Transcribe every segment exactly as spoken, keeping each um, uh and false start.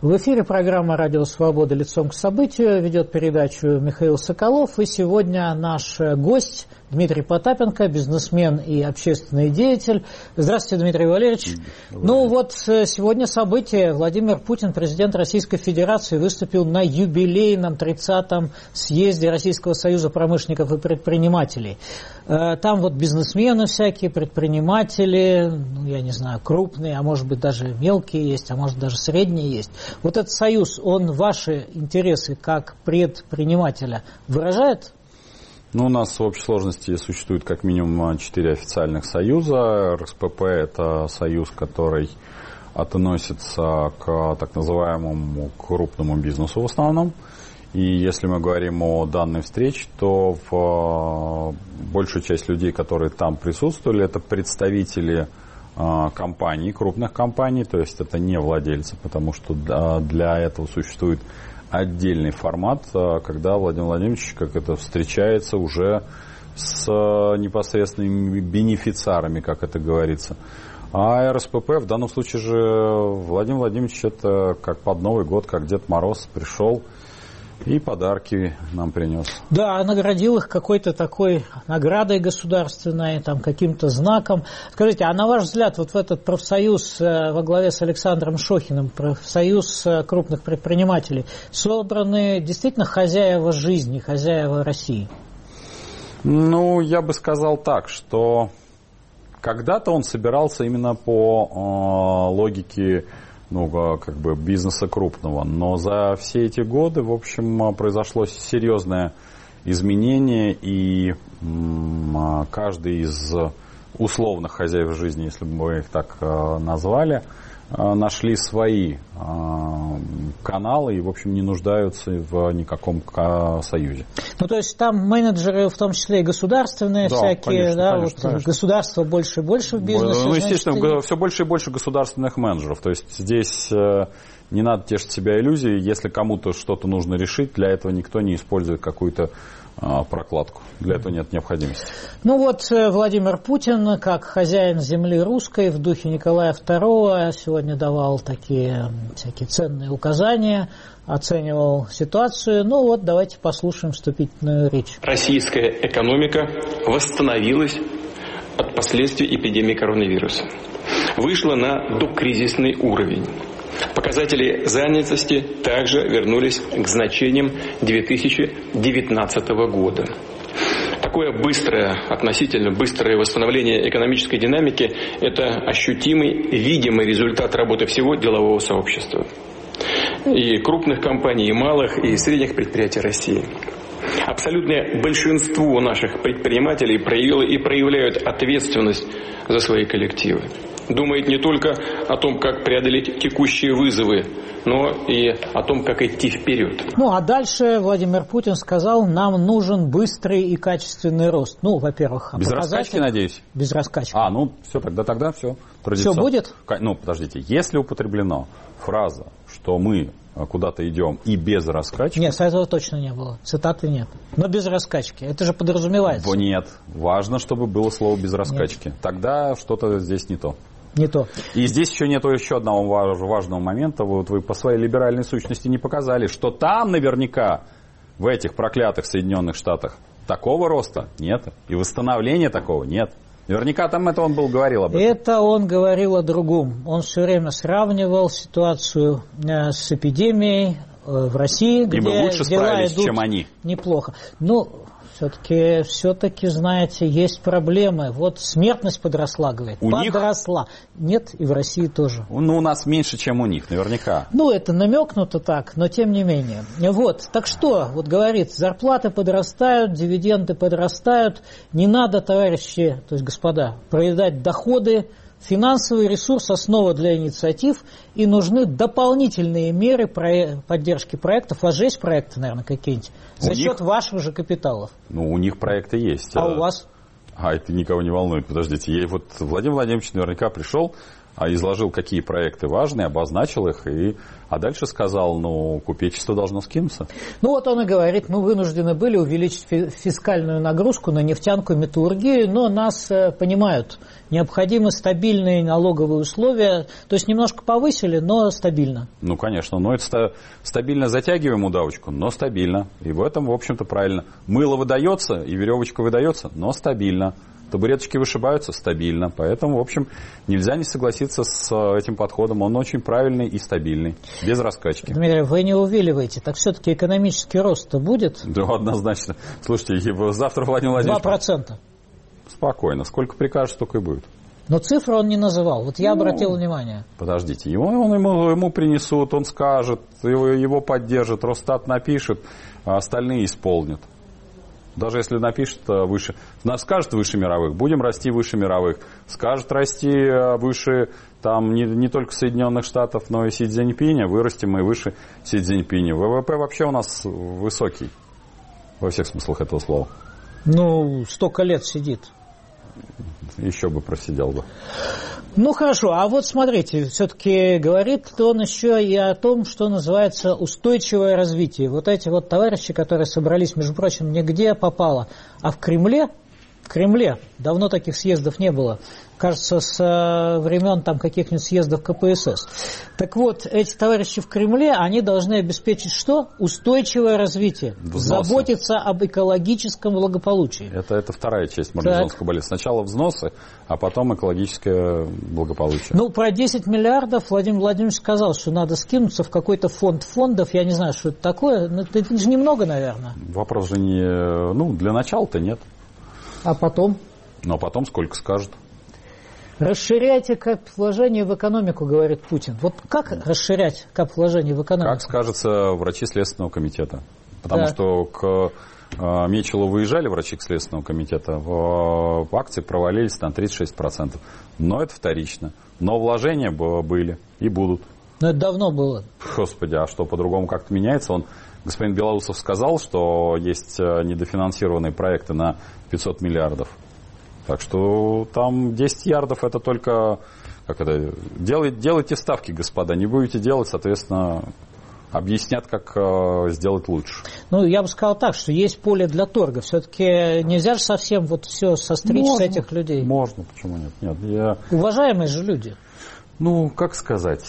В эфире программа «Радио Свобода. Лицом к событию». Ведет передачу Михаил Соколов. И сегодня наш гость Дмитрий Потапенко, бизнесмен и общественный деятель. Здравствуйте, Дмитрий Валерьевич. Добрый. Ну вот сегодня событие. Владимир Путин, президент Российской Федерации, выступил на юбилейном тридцатом съезде Российского союза промышленников и предпринимателей. Там вот бизнесмены всякие, предприниматели, ну, я не знаю, крупные, а может быть даже мелкие есть, а может даже средние есть. Вот этот союз, он ваши интересы как предпринимателя выражает? Ну, у нас в общей сложности существует как минимум четыре официальных союза. эр эс пэ пэ – это союз, который относится к так называемому крупному бизнесу в основном. И если мы говорим о данной встрече, то в большую часть людей, которые там присутствовали, это представители компаний, крупных компаний, то есть это не владельцы, потому что для этого существует отдельный формат, когда Владимир Владимирович, как это, встречается уже с непосредственными бенефициарами, как это говорится. А эр эс пэ пэ в данном случае же Владимир Владимирович это как под Новый год, как Дед Мороз пришел и подарки нам принес. Да, наградил их какой-то такой наградой государственной, там, каким-то знаком. Скажите, а на ваш взгляд, вот в этот профсоюз во главе с Александром Шохиным, профсоюз крупных предпринимателей, собраны действительно хозяева жизни, хозяева России? Ну, я бы сказал так, что когда-то он собирался именно по э, логике ну, как бы бизнеса крупного. Но за все эти годы, в общем, произошло серьезное изменение, и м, каждый из условных хозяев жизни, если бы мы их так э, назвали, э, нашли свои э, каналы и, в общем, не нуждаются в никаком э, союзе. Ну, то есть там менеджеры, в том числе и государственные, да, всякие, конечно, да, конечно, вот конечно. Государство больше и больше в бизнесе. Ну, естественно, значит, все больше и больше государственных менеджеров. То есть здесь э, не надо тешить себя иллюзией. Если кому-то что-то нужно решить, для этого никто не использует какую-то э, прокладку. Для этого нет необходимости. Ну вот Владимир Путин, как хозяин земли русской, в духе Николая второго, сегодня давал такие всякие ценные указания, оценивал ситуацию. Ну вот, давайте послушаем вступительную речь. Российская экономика восстановилась от последствий эпидемии коронавируса. Вышла на докризисный уровень. Показатели занятости также вернулись к значениям две тысячи девятнадцатого года. Такое быстрое, относительно быстрое восстановление экономической динамики – это ощутимый, видимый результат работы всего делового сообщества. И крупных компаний, и малых, и средних предприятий России. Абсолютное большинство наших предпринимателей проявило и проявляют ответственность за свои коллективы. Думает не только о том, как преодолеть текущие вызовы, но и о том, как идти вперед. Ну, а дальше Владимир Путин сказал, нам нужен быстрый и качественный рост. Ну, во-первых, без раскачки, надеюсь? Без раскачки. А, ну, все, тогда, тогда все. Все будет? Ну, подождите, если употреблена фраза, что мы куда-то идем и без раскачки... Нет, этого точно не было. Цитаты нет. Но без раскачки. Это же подразумевается. Нет. Важно, чтобы было слово без раскачки. Нет. Тогда что-то здесь не то. Не то. И здесь еще нет еще одного важного момента. Вот вы по своей либеральной сущности не показали, что там наверняка, в этих проклятых Соединенных Штатах, такого роста нет. И восстановления такого нет. Наверняка там это он был говорил об этом. Это он говорил о другом. Он все время сравнивал ситуацию с эпидемией в России, где и мы лучше дела справились, идут чем они. Неплохо. Ну, все-таки, все-таки, знаете, есть проблемы. Вот смертность подросла, говорит. У подросла. них? Нет, и в России тоже. Ну, у нас меньше, чем у них, наверняка. Ну, это намекнуто так, но тем не менее. Вот, так что, вот говорит, зарплаты подрастают, дивиденды подрастают. Не надо, товарищи, то есть господа, проедать доходы. Финансовый ресурс – основа для инициатив, и нужны дополнительные меры про... поддержки проектов. У вас же есть проекты, наверное, какие-нибудь? За у счет них... ваших же капиталов. Ну, у них проекты есть. А у вас? А, это никого не волнует, подождите. Ей вот Владимир Владимирович наверняка пришел изложил, какие проекты важные, обозначил их, и, а дальше сказал, ну, купечество должно скинуться. Ну, вот он и говорит, мы вынуждены были увеличить фискальную нагрузку на нефтянку и металлургию, но нас э, понимают, необходимы стабильные налоговые условия, то есть немножко повысили, но стабильно. Ну, конечно, но это стабильно затягиваем удавочку, но стабильно, и в этом, в общем-то, правильно. Мыло выдается, и веревочка выдается, но стабильно. Табуреточки вышибаются стабильно, поэтому, в общем, нельзя не согласиться с этим подходом. Он очень правильный и стабильный, без раскачки. Дмитрий, вы не увиливаете, так все-таки экономический рост-то будет? Да, однозначно. Слушайте, завтра Владимир Владимирович... два процента. Спокойно. Сколько прикажет, столько и будет. Но цифру он не называл. Вот я ну, обратил внимание. Подождите. Его, он, ему, ему принесут, он скажет, его, его поддержит, Росстат напишет, а остальные исполнят. Даже если напишет выше, скажет выше мировых, будем расти выше мировых. Скажет расти выше там, не, не только Соединенных Штатов, но и Си Цзиньпиня, вырастем мы выше Си Цзиньпиня. ВВП вообще у нас высокий, во всех смыслах этого слова. Ну, столько лет сидит. Еще бы просидел бы. Ну, хорошо. А вот смотрите, все-таки говорит он еще и о том, что называется устойчивое развитие. Вот эти вот товарищи, которые собрались, между прочим, не где попало, а в Кремле. В Кремле. Давно таких съездов не было. Кажется, с времен там каких-нибудь съездов ка пэ эс эс. Так вот, эти товарищи в Кремле, они должны обеспечить что? Устойчивое развитие. Взносы. Заботиться об экологическом благополучии. Это, это вторая часть марлезонского балета. Сначала взносы, а потом экологическое благополучие. Ну, про десять миллиардов Владимир Владимирович сказал, что надо скинуться в какой-то фонд фондов. Я не знаю, что это такое. Но это, это же немного, наверное. Вопрос же не... Ну, для начала-то нет. А потом? Ну, а потом сколько скажут. Расширяйте капвложение в экономику, говорит Путин. Вот как расширять капвложение в экономику? Как скажется врачи Следственного комитета. Потому да. что к Мечелу выезжали врачи Следственного комитета, в акции провалились на тридцать шесть процентов. Но это вторично. Но вложения были и будут. Но это давно было. Господи, а что, по-другому как-то меняется? Он, господин Белоусов сказал, что есть недофинансированные проекты на пятьсот миллиардов. Так что там десять ярдов это только, как это, делайте, делайте ставки, господа, не будете делать, соответственно, объяснят, как э, сделать лучше. Ну, я бы сказал так, что есть поле для торга. Все-таки нельзя же совсем вот все состричь можно, с этих людей. Можно, почему нет? Нет, я... Уважаемые же люди. Ну, как сказать,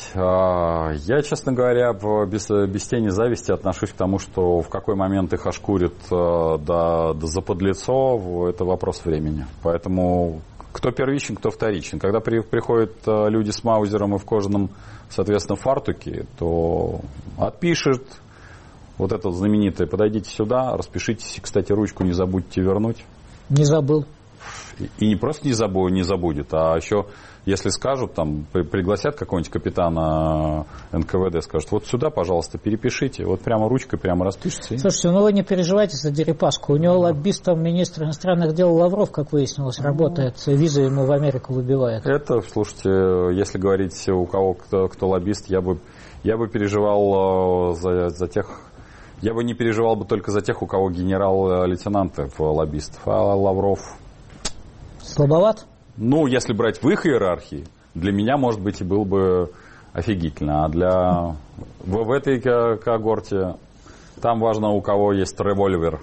я, честно говоря, без, без тени зависти отношусь к тому, что в какой момент их ошкурят до, до заподлицо, это вопрос времени. Поэтому кто первичен, кто вторичен. Когда при, приходят люди с маузером и в кожаном, соответственно, фартуке, то отпишет вот это знаменитое, подойдите сюда, распишитесь, кстати, ручку не забудьте вернуть. Не забыл. И не просто не, забу, не забудет, а еще, если скажут, там, пригласят какого-нибудь капитана эн ка вэ дэ, скажут, вот сюда, пожалуйста, перепишите, вот прямо ручкой прямо распишите. Слушайте, ну вы не переживайте за Дерипаску. У него лоббистом министр иностранных дел Лавров, как выяснилось, работает, визы ему в Америку выбивает. Это, слушайте, если говорить, у кого кто, кто лоббист, я бы, я бы переживал за, за тех... Я бы не переживал бы только за тех, у кого генерал-лейтенантов лоббистов, а Лавров... Слабоват? Ну, если брать в их иерархии, для меня, может быть, и было бы офигительно. А для в, в этой когорте там важно, у кого есть револьвер.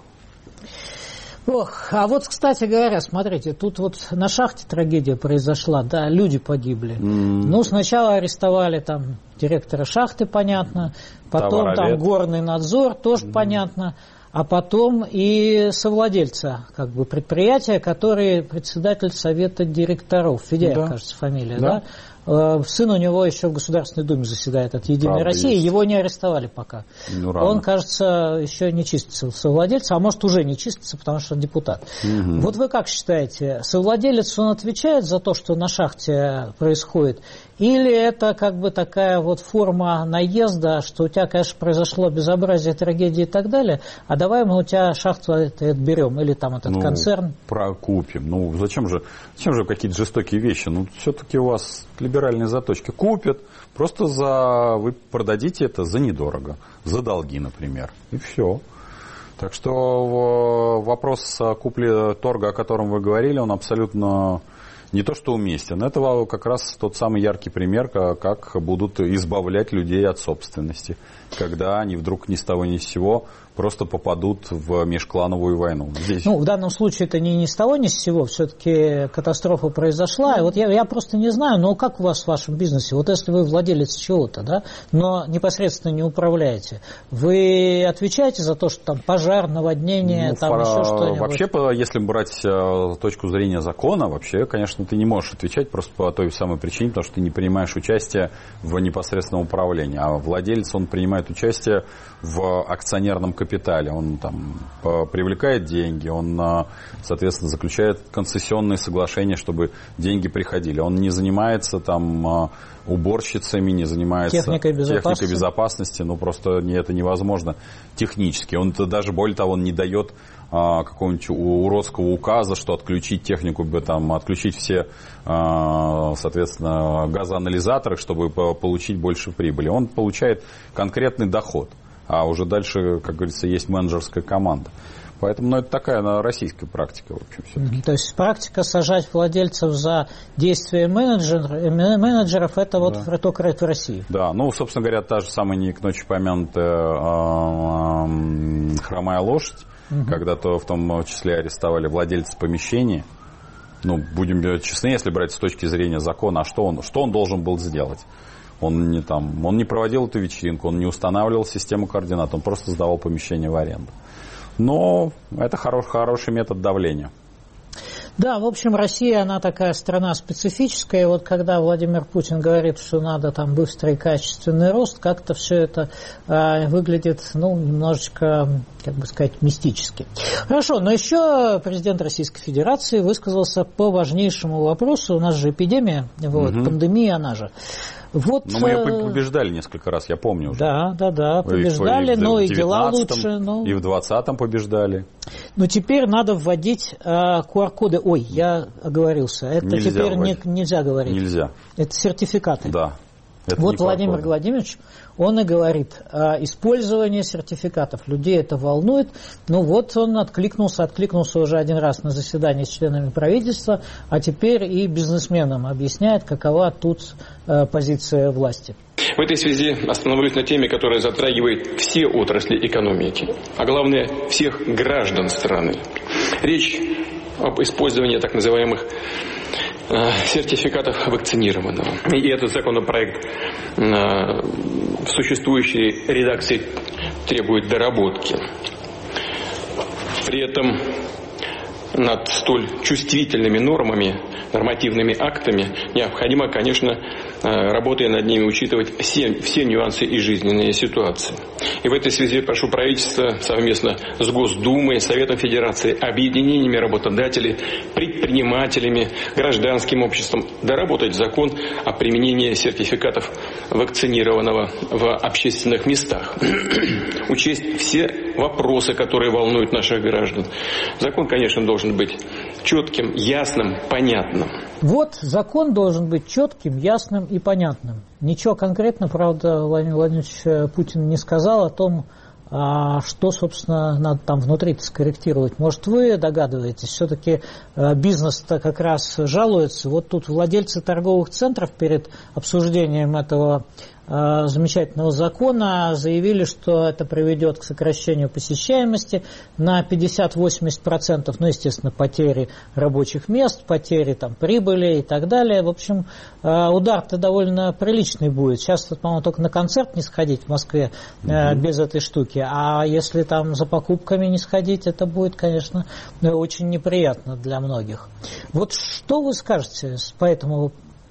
Ох, а вот, кстати говоря, смотрите, тут вот на шахте трагедия произошла, да, люди погибли. Mm. Ну, сначала арестовали там директора шахты, понятно, потом Товаровед. Там горный надзор, тоже mm. понятно. А потом и совладельца как бы, предприятия, который председатель совета директоров. Федяев, да. кажется, фамилия. Да. Да? Сын у него еще в Государственной Думе заседает от «Единой Правда России». Есть. Его не арестовали пока. Ну, он, кажется, еще не чистится совладельца, а может уже не чистится, потому что он депутат. Угу. Вот вы как считаете, совладелец, он отвечает за то, что на шахте происходит? Или это как бы такая вот форма наезда, что у тебя, конечно, произошло безобразие, трагедия и так далее, а давай мы у тебя шахту это отберем, или там этот ну, концерн. Прокупим. Ну, зачем же, зачем же какие-то жестокие вещи? Ну, все-таки у вас либеральные заточки. Купят, просто за вы продадите это за недорого, за долги, например, и все. Так что вопрос купли торга, о котором вы говорили, он абсолютно не то что уместен. Это как раз тот самый яркий пример, как будут избавлять людей от собственности, когда они вдруг ни с того ни с сего просто попадут в межклановую войну. Здесь... Ну, в данном случае это не ни с того ни с сего, все-таки катастрофа произошла. И вот я, я просто не знаю, но как у вас в вашем бизнесе, вот если вы владелец чего-то, да, но непосредственно не управляете, вы отвечаете за то, что там пожар, наводнение, ну, там фара... еще что-нибудь? Вообще, если брать точку зрения закона, вообще, конечно, ты не можешь отвечать просто по той самой причине, потому что ты не принимаешь участие в непосредственном управлении, а владелец, он принимает участие в акционерном капитале, он там привлекает деньги, он, соответственно, заключает концессионные соглашения, чтобы деньги приходили. Он не занимается там уборщицами, не занимается техникой безопасности, техникой безопасности, ну просто это невозможно технически. Он даже, более того, он не дает а, какого-нибудь уродского указа, что отключить технику, там, отключить все, а, соответственно, газоанализаторы, чтобы получить больше прибыли. Он получает конкретный доход. А уже дальше, как говорится, есть менеджерская команда. Поэтому, ну, это такая ну, российская практика, в общем, все-таки. То есть практика сажать владельцев за действия менеджер, менеджеров, это вот да. только в России. Да, ну, собственно говоря, та же самая не к ночи помянутая э, э, хромая лошадь, угу. когда-то в том числе арестовали владельца помещения. Ну, будем честны, если брать с точки зрения закона, а что он, что он должен был сделать? Он не, там, он не проводил эту вечеринку, он не устанавливал систему координат, он просто сдавал помещение в аренду. Но это хорош, хороший метод давления. Да, в общем, Россия, она такая страна специфическая. И вот когда Владимир Путин говорит, что надо там быстрый и качественный рост, как-то все это э, выглядит, ну, немножечко, как бы сказать, мистически. Хорошо, но еще президент Российской Федерации высказался по важнейшему вопросу. У нас же эпидемия, вот, угу. пандемия, она же. Вот, но мы ее побеждали несколько раз, я помню уже. Да, да, да, побеждали, и в, но и дела лучше. Но... И в двадцатом побеждали. Но теперь надо вводить э, ку ар коды. Ой, я оговорился. Это нельзя теперь не, нельзя говорить. Нельзя. Это сертификаты. Да. Это вот Владимир Владимирович, он и говорит, э, использование сертификатов. Людей это волнует. Ну вот он откликнулся, откликнулся уже один раз на заседании с членами правительства, а теперь и бизнесменам объясняет, какова тут э, позиция власти. В этой связи остановлюсь на теме, которая затрагивает все отрасли экономики, а главное всех граждан страны. Речь об использовании так называемых сертификатов вакцинированного. И этот законопроект в существующей редакции требует доработки. При этом над столь чувствительными нормами, нормативными актами необходимо, конечно, работая над ними, учитывать все, все нюансы и жизненные ситуации. И в этой связи прошу правительство совместно с Госдумой, Советом Федерации, объединениями работодателей, предпринимателями, гражданским обществом доработать закон о применении сертификатов вакцинированного в общественных местах. Учесть все вопросы, которые волнуют наших граждан. Закон, конечно, должен быть четким, ясным, понятным. Вот закон должен быть четким, ясным и понятным. Ничего конкретно, правда, Владимир Владимирович Путин не сказал о том, что, собственно, надо там внутри скорректировать. Может, вы догадываетесь, все-таки бизнес-то как раз жалуется. Вот тут владельцы торговых центров перед обсуждением этого замечательного закона заявили, что это приведет к сокращению посещаемости на пятьдесят-восемьдесят процентов, ну, естественно, потери рабочих мест, потери там, прибыли и так далее. В общем, удар-то довольно приличный будет. Сейчас, по-моему, только на концерт не сходить в Москве mm-hmm. без этой штуки, а если там за покупками не сходить, это будет, конечно, очень неприятно для многих. Вот что вы скажете по этому,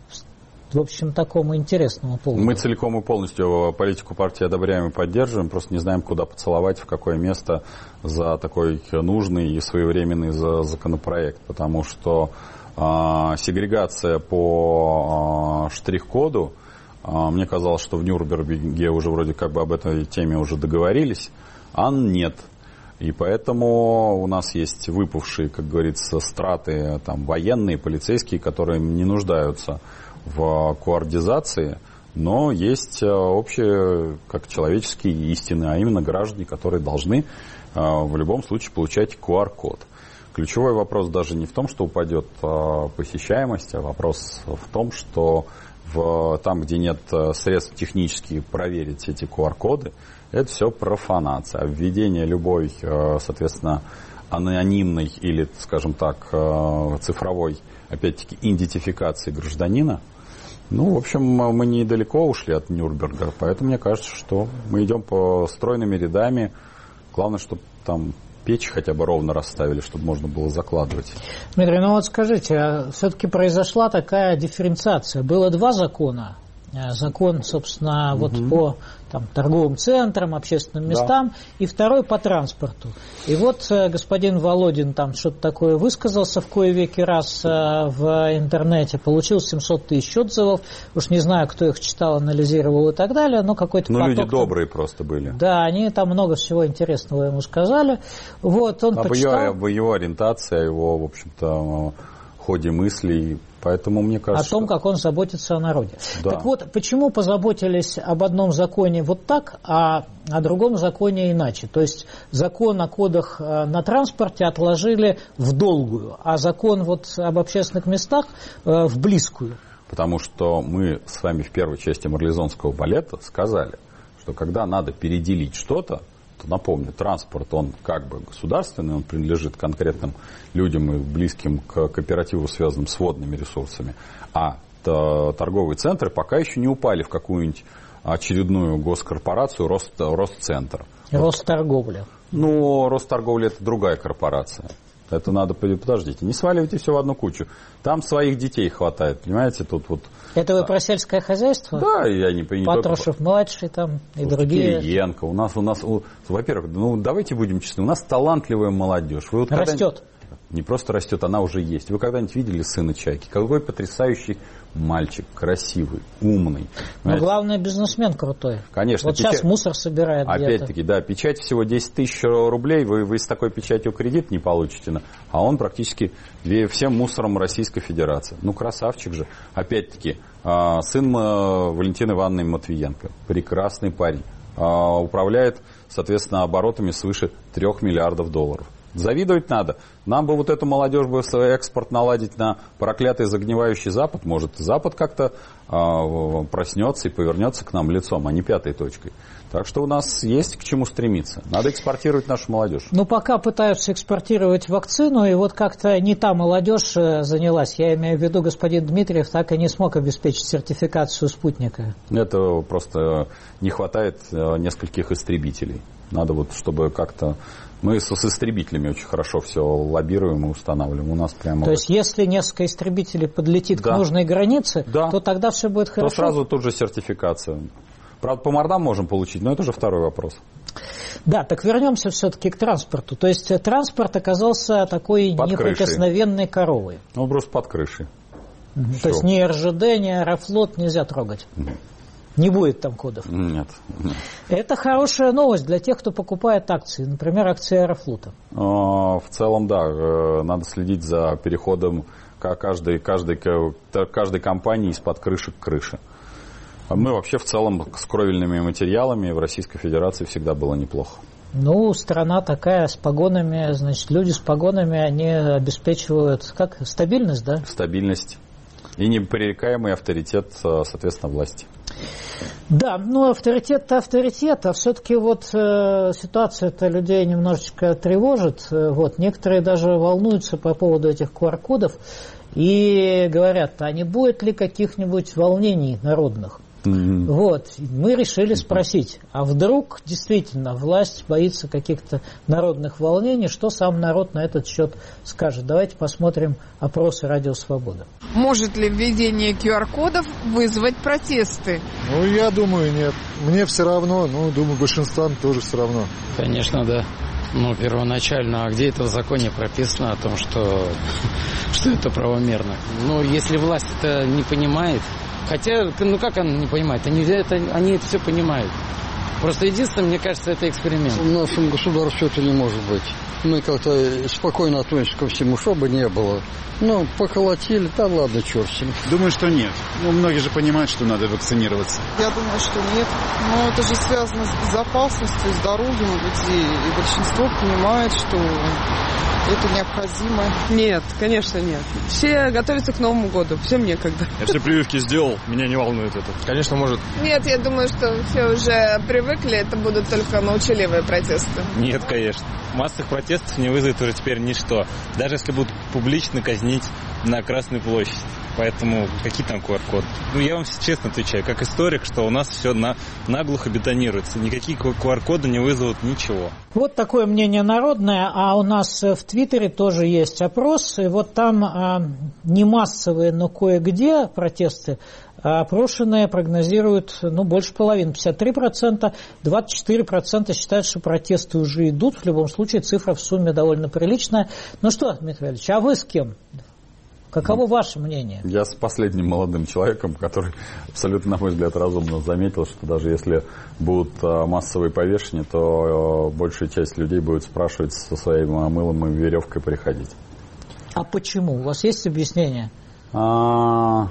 в общем, такому интересному поводу? Мы целиком и полностью политику партии одобряем и поддерживаем, просто не знаем, куда поцеловать, в какое место за такой нужный и своевременный законопроект, потому что э, сегрегация по э, штрих-коду, э, мне казалось, что в Нюрнберге уже вроде как бы об этой теме уже договорились, а нет. И поэтому у нас есть выпавшие, как говорится, страты там, военные, полицейские, которые не нуждаются в координации, но есть общие, как человеческие истины, а именно граждане, которые должны в любом случае получать ку ар код. К ключевой вопрос даже не в том, что упадет посещаемость, а вопрос в том, что в, там, где нет средств технически проверить эти ку ар коды, это все профанация. А введение любой, соответственно, анонимной или, скажем так, цифровой, опять-таки, идентификации гражданина, ну, в общем, мы недалеко ушли от Нюрнберга, поэтому мне кажется, что мы идем по стройными рядами. Главное, чтобы там печи хотя бы ровно расставили, чтобы можно было закладывать. Дмитрий, ну вот скажите, а все-таки произошла такая дифференциация. Было два закона. Закон, собственно, угу. вот по там, торговым центрам, общественным местам, да. и второй по транспорту. И вот господин Володин там что-то такое высказался в кое-веки раз в интернете, получил семьсот тысяч отзывов, уж не знаю, кто их читал, анализировал и так далее, но какой-то Ну, поток, люди добрые просто были. Да, они там много всего интересного ему сказали. Вот, он об, почитал... ее, об его ориентации, о его, в общем-то, ходе мыслей. Поэтому, мне кажется, о том, как он заботится о народе. Да. Так вот, почему позаботились об одном законе вот так, а о другом законе иначе? То есть закон о кодах на транспорте отложили в долгую, а закон вот об общественных местах в близкую. Потому что мы с вами в первой части марлезонского балета сказали, что когда надо переделить что-то, то, напомню, транспорт, он как бы государственный, он принадлежит конкретным людям и близким к кооперативу, связанным с водными ресурсами, а торговые центры пока еще не упали в какую-нибудь очередную госкорпорацию Рост, Росцентр. Росторговля. Ну, Росторговля – это другая корпорация. Это надо, подождите, не сваливайте все в одну кучу. Там своих детей хватает, понимаете, тут вот... Это вы про сельское хозяйство? Да, я не понимаю. Патрушев-младший там и вот другие. Кириенко. У нас, у нас, у, во-первых, ну давайте будем честны, у нас талантливая молодежь. Вы вот растет. Не просто растет, она уже есть. Вы когда-нибудь видели сына Чайки? Какой потрясающий мальчик, красивый, умный. Но главное, бизнесмен крутой. Конечно. Вот печать... сейчас мусор собирает где-то. Опять-таки, да, печать всего десять тысяч рублей, вы, вы с такой печатью кредит не получите, а он практически всем мусором Российской Федерации. Ну, красавчик же. Опять-таки, сын Валентины Ивановны Матвиенко, прекрасный парень, управляет, соответственно, оборотами свыше трех миллиардов долларов. Завидовать надо. Нам бы вот эту молодежь бы экспорт наладить на проклятый загнивающий Запад. Может, Запад как-то э, проснется и повернется к нам лицом, а не пятой точкой. Так что у нас есть к чему стремиться. Надо экспортировать нашу молодежь. Ну, пока пытаются экспортировать вакцину, и вот как-то не та молодежь занялась. Я имею в виду, господин Дмитриев так и не смог обеспечить сертификацию спутника. Это просто не хватает нескольких истребителей. Надо вот, чтобы как-то... Мы с, с истребителями очень хорошо все лоббируем и устанавливаем. У нас прямо... То есть, если несколько истребителей подлетит да. к нужной границе, да. то тогда все будет хорошо? То сразу тут же сертификация. Правда, по мордам можем получить, но это уже второй вопрос. Да, так вернемся все-таки к транспорту. То есть, транспорт оказался такой под неприкосновенной крышей. Коровой. Ну, просто под крышей. Угу. То есть, ни эр жэ дэ, ни Аэрофлот нельзя трогать? Угу. Не будет там кодов? Нет, нет. Это хорошая новость для тех, кто покупает акции, например, акции Аэрофлота. В целом, да, надо следить за переходом каждой, каждой, каждой компании из-под крыши к крыше. Мы вообще в целом с кровельными материалами в Российской Федерации всегда было неплохо. Ну, страна такая с погонами, значит, люди с погонами, они обеспечивают, как, стабильность, да? Стабильность и непререкаемый авторитет, соответственно, власти. Да, ну авторитет-то авторитет, а все-таки вот э, ситуация-то людей немножечко тревожит. Вот, некоторые даже волнуются по поводу этих ку ар кодов и говорят, а не будет ли каких-нибудь волнений народных? Mm-hmm. Вот, мы решили спросить, а вдруг действительно власть боится каких-то народных волнений, что сам народ на этот счет скажет? Давайте посмотрим опросы Радио Свобода. Может ли введение ку ар кодов вызвать протесты? Ну, я думаю, нет. Мне все равно, ну, думаю, большинствам тоже все равно. Конечно, да. Ну, первоначально, а где это в законе прописано о том, что, что это правомерно? Ну, если власть это не понимает, хотя, ну как она не понимает, они это, они это все понимают. Просто единственное, мне кажется, это эксперимент. В нашем государстве это не может быть. Мы как-то спокойно относимся ко всему, что бы не было. Ну, поколотили, да ладно, черт с ним. Думаю, что нет. Ну, многие же понимают, что надо вакцинироваться. Я думаю, что нет. Но это же связано с безопасностью, здоровьем людей. И большинство понимает, что Это необходимо. Нет, конечно, нет. Все готовятся к Новому году, всем некогда. Я все прививки сделал, меня не волнует это. Конечно, может. Нет, я думаю, что все уже привыкли, это будут только молчаливые протесты. Нет, конечно. Массовых протестов не вызовет уже теперь ничто. Даже если будут публично казнить на Красной площади. Поэтому какие там ку ар коды? Ну, я вам честно отвечаю, как историк, что у нас все на, наглухо бетонируется. Никакие ку ар коды не вызовут ничего. Вот такое мнение народное, а у нас в Твиттере тоже есть опрос, и вот там а, не массовые, но кое-где протесты, а опрошенные прогнозируют, ну, больше половины, пятьдесят три процента, двадцать четыре процента считают, что протесты уже идут, в любом случае цифра в сумме довольно приличная. Ну что, Дмитрий Ильич, а вы с кем? Каково ваше мнение? Я с последним молодым человеком, который абсолютно, на мой взгляд, разумно заметил, что даже если будут массовые повешения, то большая часть людей будет спрашивать со своим мылом и веревкой приходить. А почему? У вас есть объяснение? А...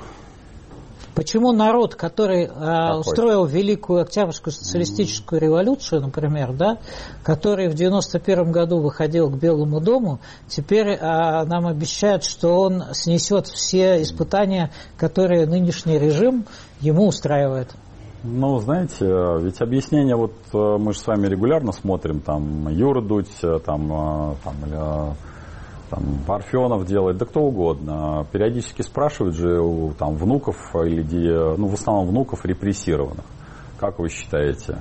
Почему народ, который э, устроил Великую Октябрьскую социалистическую революцию, например, да, который в девяносто первом году выходил к Белому дому, теперь э, нам обещает, что он снесет все испытания, которые нынешний режим ему устраивает? Ну, знаете, ведь объяснение, вот мы же с вами регулярно смотрим, там, Юра Дудь, там, там, или... Там, Парфенов делает, да кто угодно. Периодически спрашивают же у там, внуков, или, ну, в основном внуков репрессированных. Как вы считаете,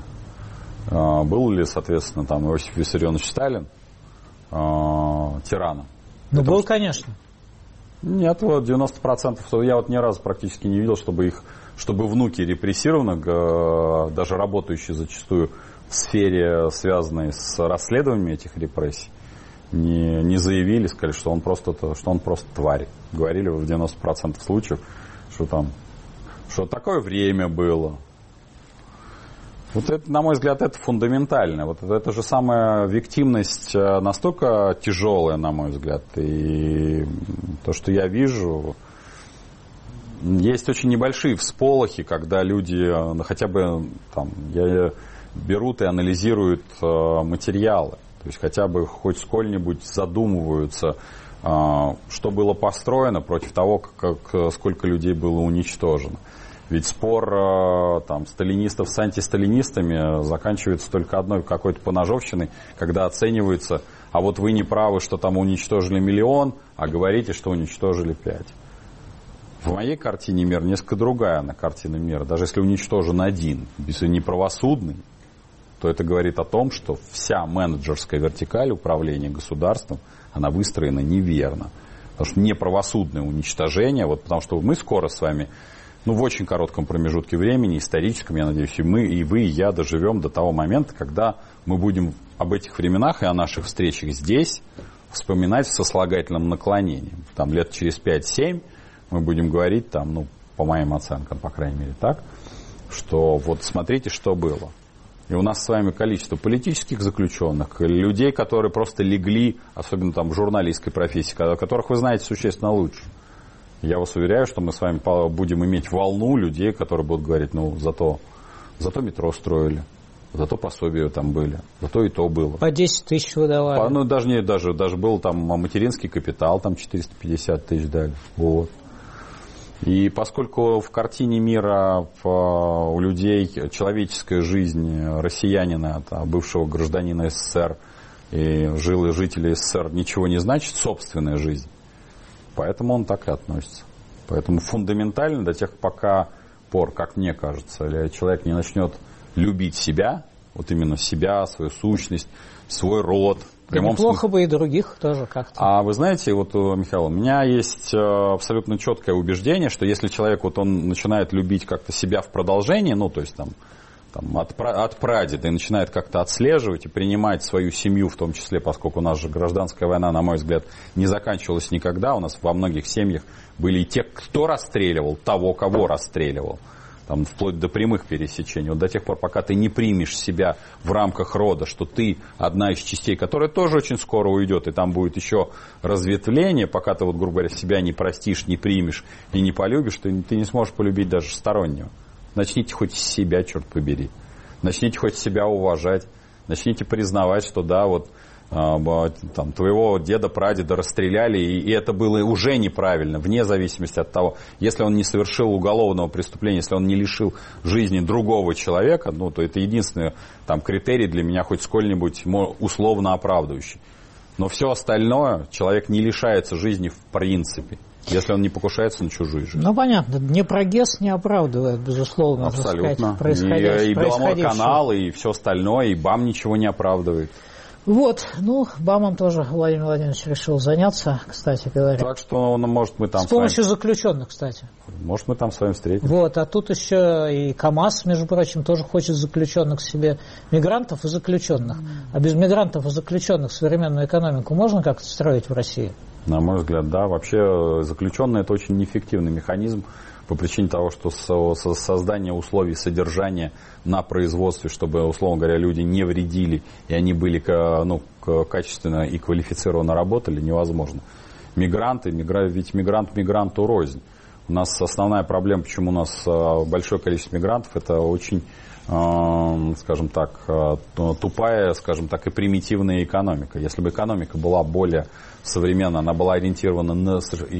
был ли, соответственно, там, Иосиф Виссарионович Сталин э, тираном? Ну, был, что... конечно. Нет, вот девяносто процентов. Я вот ни разу практически не видел, чтобы их, чтобы внуки репрессированных, э, даже работающие зачастую в сфере, связанной с расследованием этих репрессий, Не, не заявили, сказали, что он просто, что он просто тварь. Говорили в девяноста процентах случаев, что там, что такое время было. Вот это, на мой взгляд, это фундаментально. Вот это, это же самая виктимность настолько тяжелая, на мой взгляд. И то, что я вижу, есть очень небольшие всполохи, когда люди, ну, хотя бы там, я, берут и анализируют материалы. То есть хотя бы хоть сколь-нибудь задумываются, что было построено против того, как, сколько людей было уничтожено. Ведь спор там, сталинистов с антисталинистами заканчивается только одной какой-то поножовщиной, когда оценивается, а вот вы не правы, что там уничтожили миллион, а говорите, что уничтожили пять. В моей картине мира несколько другая на картина мира. Даже если уничтожен один, если неправосудный, то это говорит о том, что вся менеджерская вертикаль управления государством, она выстроена неверно. Потому что неправосудное уничтожение, вот потому что мы скоро с вами, ну, в очень коротком промежутке времени, историческом, я надеюсь, и мы, и вы, и я доживем до того момента, когда мы будем об этих временах и о наших встречах здесь вспоминать в сослагательном наклонении. Там лет через пять-семь мы будем говорить, там, ну, по моим оценкам, по крайней мере, так, что вот смотрите, что было. И у нас с вами количество политических заключенных, людей, которые просто легли, особенно там в журналистской профессии, которых вы знаете существенно лучше. Я вас уверяю, что мы с вами будем иметь волну людей, которые будут говорить, ну, зато, зато метро строили, зато пособия там были, зато и то было. По десять тысяч выдавали. По, ну, даже, не, даже, даже был там материнский капитал, там четыреста пятьдесят тысяч дали. Вот. И поскольку в картине мира у людей человеческая жизнь россиянина, бывшего гражданина СССР и жил и жителей СССР ничего не значит, собственная жизнь, поэтому он так и относится. Поэтому фундаментально до тех пока пор, как мне кажется, человек не начнет любить себя, вот именно себя, свою сущность, свой род. Да неплохо смысле. Бы и других тоже как-то. А вы знаете, вот, Михаил, у меня есть абсолютно четкое убеждение, что если человек вот он начинает любить как-то себя в продолжении, ну, то есть там, там от, от прадеда и начинает как-то отслеживать и принимать свою семью, в том числе, поскольку у нас же гражданская война, на мой взгляд, не заканчивалась никогда. У нас во многих семьях были и те, кто расстреливал того, кого расстреливал. Там, вплоть до прямых пересечений. Вот до тех пор, пока ты не примешь себя в рамках рода, что ты одна из частей, которая тоже очень скоро уйдет, и там будет еще разветвление, пока ты, вот, грубо говоря, себя не простишь, не примешь и не полюбишь, ты, ты не сможешь полюбить даже стороннего. Начните хоть себя, черт побери. Начните хоть себя уважать. Начните признавать, что да, вот там, твоего деда, прадеда расстреляли, и, и это было уже неправильно, вне зависимости от того, если он не совершил уголовного преступления, если он не лишил жизни другого человека, ну, то это единственный там, критерий для меня хоть сколь-нибудь условно оправдывающий. Но все остальное, человек не лишается жизни в принципе, если он не покушается на чужую жизнь. Ну, понятно, Днепрогэс не оправдывает, безусловно, абсолютно. Так сказать, и, и Беломор-канал, и все остальное, и БАМ ничего не оправдывает. Вот, ну, БАМом тоже Владимир Владимирович решил заняться, кстати говоря. Так что, ну, может, мы там с помощью с вами... заключенных, кстати. Может, мы там с вами встретимся. Вот, а тут еще и КАМАЗ, между прочим, тоже хочет заключенных себе, мигрантов и заключенных. А без мигрантов и заключенных современную экономику можно как-то строить в России? На мой взгляд, да. Вообще, заключенные – это очень неэффективный механизм по причине того, что создание условий содержания на производстве, чтобы, условно говоря, люди не вредили, и они были ну, качественно и квалифицированно работали, невозможно. Мигранты, мигра... ведь мигрант мигранту рознь. У нас основная проблема, почему у нас большое количество мигрантов, это очень, скажем так, тупая, скажем так, и примитивная экономика. Если бы экономика была более современная, она была ориентирована на,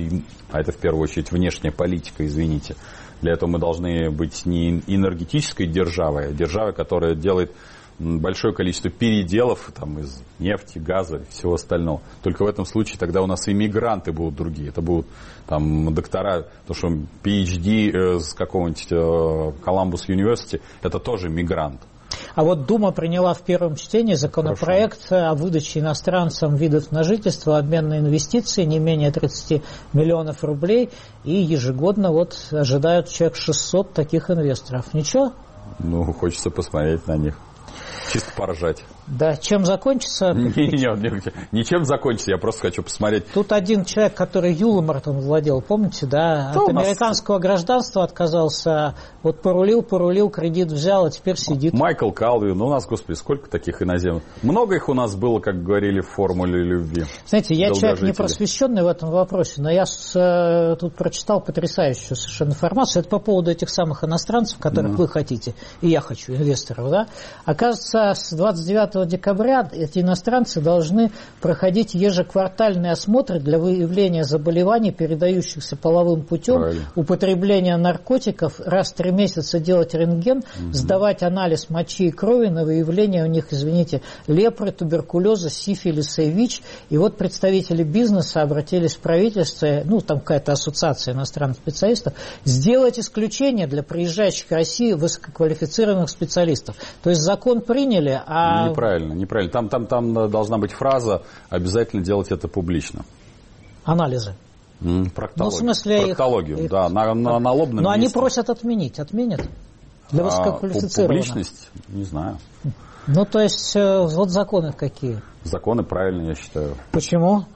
а это в первую очередь внешняя политика, извините. Для этого мы должны быть не энергетической державой, а державой, которая делает большое количество переделов там, из нефти, газа и всего остального. Только в этом случае тогда у нас и мигранты будут другие. Это будут там доктора, то что пи эйч ди с какого-нибудь Columbus University, это тоже мигрант. А вот Дума приняла в первом чтении законопроект Хорошо. О выдаче иностранцам видов на жительство, обмен на инвестиции не менее тридцати миллионов рублей. И ежегодно вот ожидают человек шестьсот таких инвесторов. Ничего? Ну, хочется посмотреть на них. Чисто поржать. Да, чем закончится? Нет, нет, ничем закончится, я просто хочу посмотреть. Тут один человек, который Юломартом владел, помните, да? От американского гражданства отказался, вот порулил, порулил, кредит взял, а теперь сидит. Майкл Калвин, ну у нас, господи, сколько таких иноземных? Много их у нас было, как говорили, в формуле любви. Знаете, я человек не просвещенный в этом вопросе, но я с, тут прочитал потрясающую совершенно информацию. Это по поводу этих самых иностранцев, которых mm. вы хотите, и я хочу, инвесторов, да? Оказывается, с двадцать девятого декабря эти иностранцы должны проходить ежеквартальные осмотры для выявления заболеваний, передающихся половым путем, Правильно. Употребления наркотиков, раз в три месяца делать рентген, угу. сдавать анализ мочи и крови на выявление у них, извините, лепры, туберкулеза, сифилиса и ВИЧ. И вот представители бизнеса обратились в правительство, ну там какая-то ассоциация иностранных специалистов, сделать исключение для приезжающих в Россию высококвалифицированных специалистов. То есть закон приняли, а... Неправильно, неправильно. Там, там, там должна быть фраза «обязательно делать это публично». Анализы. Mm, проктологию. Ну, в смысле проктологию, их... да, на, на, на лобном Но месте. они просят отменить. Отменят? Для высококвалифицированных. А, публичность? Не знаю. Ну, то есть, вот законы какие? Законы правильные, я считаю. Почему?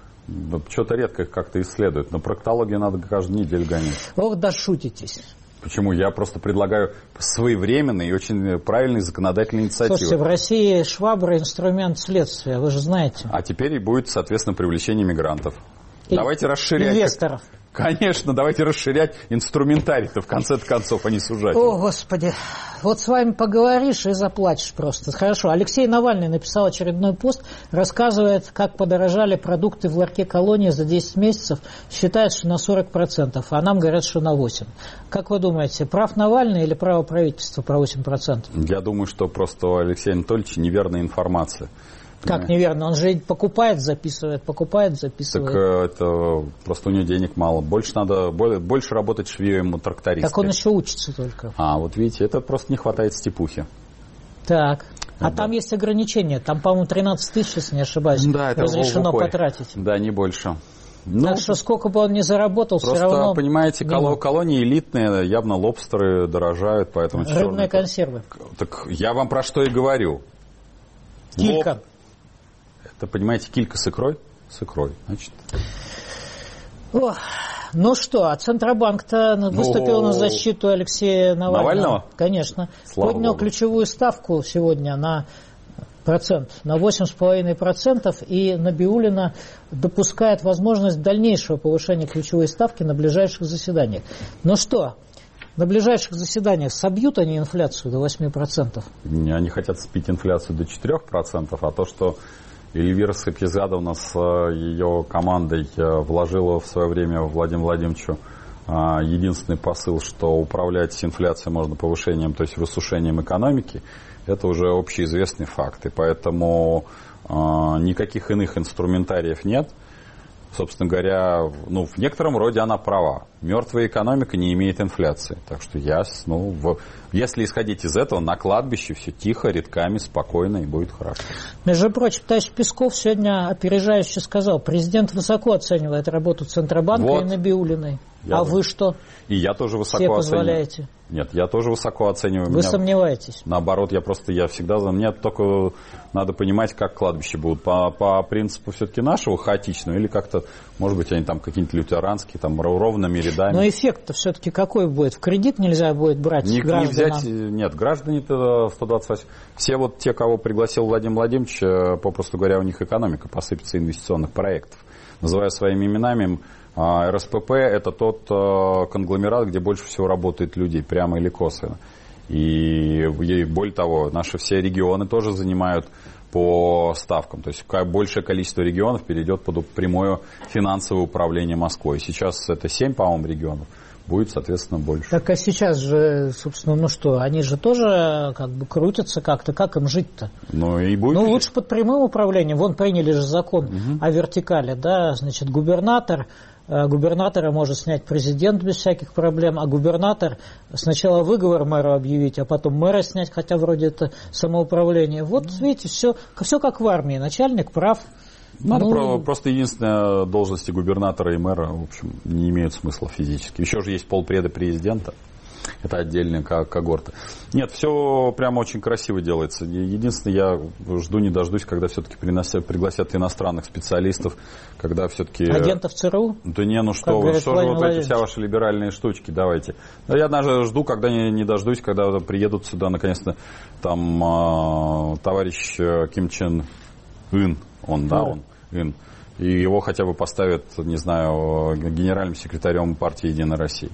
Что-то редко их как-то исследуют. Но проктологию надо каждую неделю гонять. Ох, да шутитесь. Почему? Я просто предлагаю своевременные и очень правильные законодательные инициативы. Слушайте, в России швабра – инструмент следствия, вы же знаете. А теперь и будет, соответственно, привлечение мигрантов. И давайте расширять. Инвесторов. Конечно, давайте расширять инструментарий-то, в конце концов, а не сужать. О, Господи. Вот с вами поговоришь и заплачешь просто. Хорошо. Алексей Навальный написал очередной пост, рассказывает, как подорожали продукты в ларьке колонии за десять месяцев. Считает, что на сорок процентов, а нам говорят, что на восемь процентов. Как вы думаете, прав Навальный или право правительства про восемь процентов? Я думаю, что просто у Алексея Анатольевича неверная информация. Как неверно? Он же покупает, записывает, покупает, записывает. Так это просто у него денег мало. Больше надо, больше работать швеем у тракториста. Так он еще учится только. А, вот видите, это просто не хватает степухи. Так. А да. Там есть ограничения. Там, по-моему, тринадцать тысяч, если не ошибаюсь, да, это разрешено в потратить. Да, не больше. Ну, так что сколько бы он ни заработал, все равно... Просто, понимаете, мимо. Колонии элитные, явно лобстеры дорожают, поэтому... Рыбные консервы. Так я вам про что и говорю. Килька. Лоб... Это, понимаете, килька с икрой? С икрой, значит. О, ну что, а Центробанк-то выступил на защиту Алексея Навального. Навального? Конечно. Слава Поднял Богу. Ключевую ставку сегодня на процент, на восемь с половиной процентов, и Набиуллина допускает возможность дальнейшего повышения ключевой ставки на ближайших заседаниях. Ну что, на ближайших заседаниях собьют они инфляцию до восемь процентов? Они хотят сбить инфляцию до четыре процента, а то, что Эльвира Сапьезадовна с ее командой вложила в свое время Владимиру Владимировичу единственный посыл, что управлять инфляцией можно повышением, то есть высушением экономики, это уже общеизвестный факт. И поэтому никаких иных инструментариев нет. Собственно говоря, ну, в некотором роде она права. Мертвая экономика не имеет инфляции. Так что я, ну, в, если исходить из этого, на кладбище все тихо, рядками, спокойно и будет хорошо. Между прочим, товарищ Песков сегодня опережающе сказал, президент высоко оценивает работу Центробанка вот. и Набиуллиной. Я а вы что? И я тоже высоко Все оцениваю. позволяете? Нет, я тоже высоко оцениваю. Вы меня, сомневаетесь? Наоборот, я просто, я всегда за... Мне только надо понимать, как кладбища будут. По, по принципу все-таки нашего хаотичного или как-то, может быть, они там какие-нибудь лютеранские, там ровными рядами. Но эффект-то все-таки какой будет? В кредит нельзя будет брать не, гражданам? Не взять, нет, граждане-то сто двадцать восемь. Все вот те, кого пригласил Владимир Владимирович, попросту говоря, у них экономика посыпется инвестиционных проектов. Называя своими именами, эр эс пэ пэ – это тот конгломерат, где больше всего работает людей, прямо или косвенно. И, и более того, наши все регионы тоже занимают по ставкам. То есть большее количество регионов перейдет под прямое финансовое управление Москвой. Сейчас это семь, по-моему, регионов. Будет, соответственно, больше. Так а сейчас же, собственно, ну что, они же тоже как бы крутятся как-то, как им жить-то? Ну, и будет. Ну, лучше под прямым управлением. Вон приняли же закон угу. о вертикали, да, значит, губернатор, губернатора может снять президент без всяких проблем, а губернатор сначала выговор мэру объявить, а потом мэра снять, хотя вроде это самоуправление. Вот, видите, все, все как в армии. Начальник прав. Надо ну, про, просто единственное, должности губернатора и мэра, в общем, не имеют смысла физически. Еще же есть полпреда президента. Это отдельная когорта. Нет, все прямо очень красиво делается. Единственное, я жду не дождусь, когда все-таки приносят, пригласят иностранных специалистов, когда все-таки... Агентов ЦРУ? Да не, ну что вы, что же вот эти вся ваши либеральные штучки, давайте. Да я даже жду, когда не, не дождусь, когда приедут сюда, наконец-то, там э, товарищ Ким Чен Ын, он, да, он, Ын, и его хотя бы поставят, не знаю, генеральным секретарем партии «Единая Россия».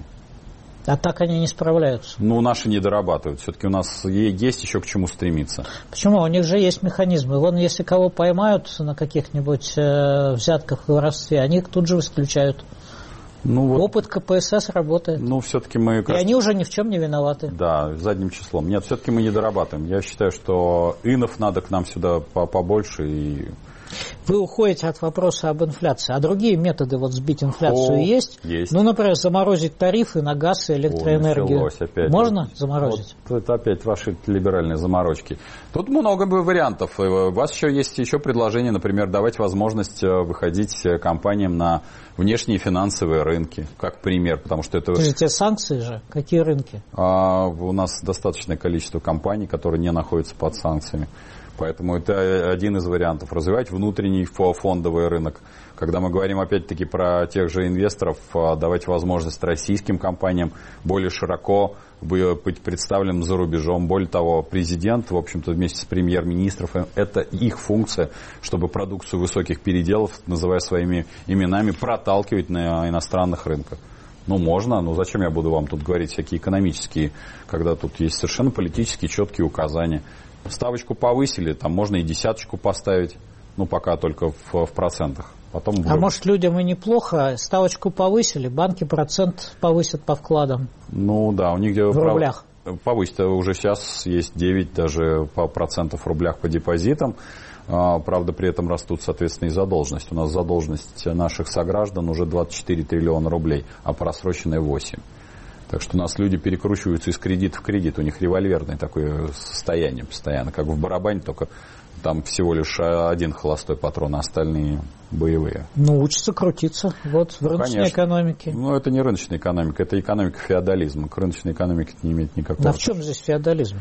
А так они не справляются. Ну, наши не дорабатывают. Все-таки у нас есть еще к чему стремиться. Почему? У них же есть механизмы. Вон, если кого поймают на каких-нибудь э, взятках и воровстве, они их тут же исключают. Ну, вот, опыт ка пэ эс эс работает. Ну, все-таки мы... И они уже ни в чем не виноваты. Да, задним числом. Нет, все-таки мы не дорабатываем. Я считаю, что инов надо к нам сюда побольше и... Вы уходите от вопроса об инфляции. А другие методы вот сбить инфляцию О, есть? Есть. Ну, например, заморозить тарифы на газ и электроэнергию. О, опять. Можно вот, заморозить? Вот, это опять ваши либеральные заморочки. Тут много вариантов. У вас еще есть еще предложение, например, давать возможность выходить компаниям на внешние финансовые рынки, как пример, потому что это... Подождите, санкции же? Какие рынки? А, у нас достаточное количество компаний, которые не находятся под санкциями. Поэтому это один из вариантов. Развивать внутренний фондовый рынок. Когда мы говорим опять-таки про тех же инвесторов, давать возможность российским компаниям более широко быть представленным за рубежом. Более того, президент, в общем-то, вместе с премьер-министром, это их функция, чтобы продукцию высоких переделов, называя своими именами, проталкивать на иностранных рынках. Ну, можно, но зачем я буду вам тут говорить всякие экономические, когда тут есть совершенно политические четкие указания. Ставочку повысили, там можно и десяточку поставить, ну, пока только в, в процентах. Потом а может, людям и неплохо, ставочку повысили, банки процент повысят по вкладам? Ну, да, у них где... В прав... рублях? Повысить уже сейчас есть девять даже по процентов в рублях по депозитам. Правда, при этом растут, соответственно, и задолженность. У нас задолженность наших сограждан уже двадцать четыре триллиона рублей, а просроченная восемь. Так что у нас люди перекручиваются из кредита в кредит. У них револьверное такое состояние постоянно, как в барабане, только там всего лишь один холостой патрон, а остальные боевые. Ну, учатся крутиться. Вот, в рыночной Конечно. экономике. Ну, это не рыночная экономика, это экономика феодализма. К рыночной экономике это не имеет никакого... А в чем здесь феодализм?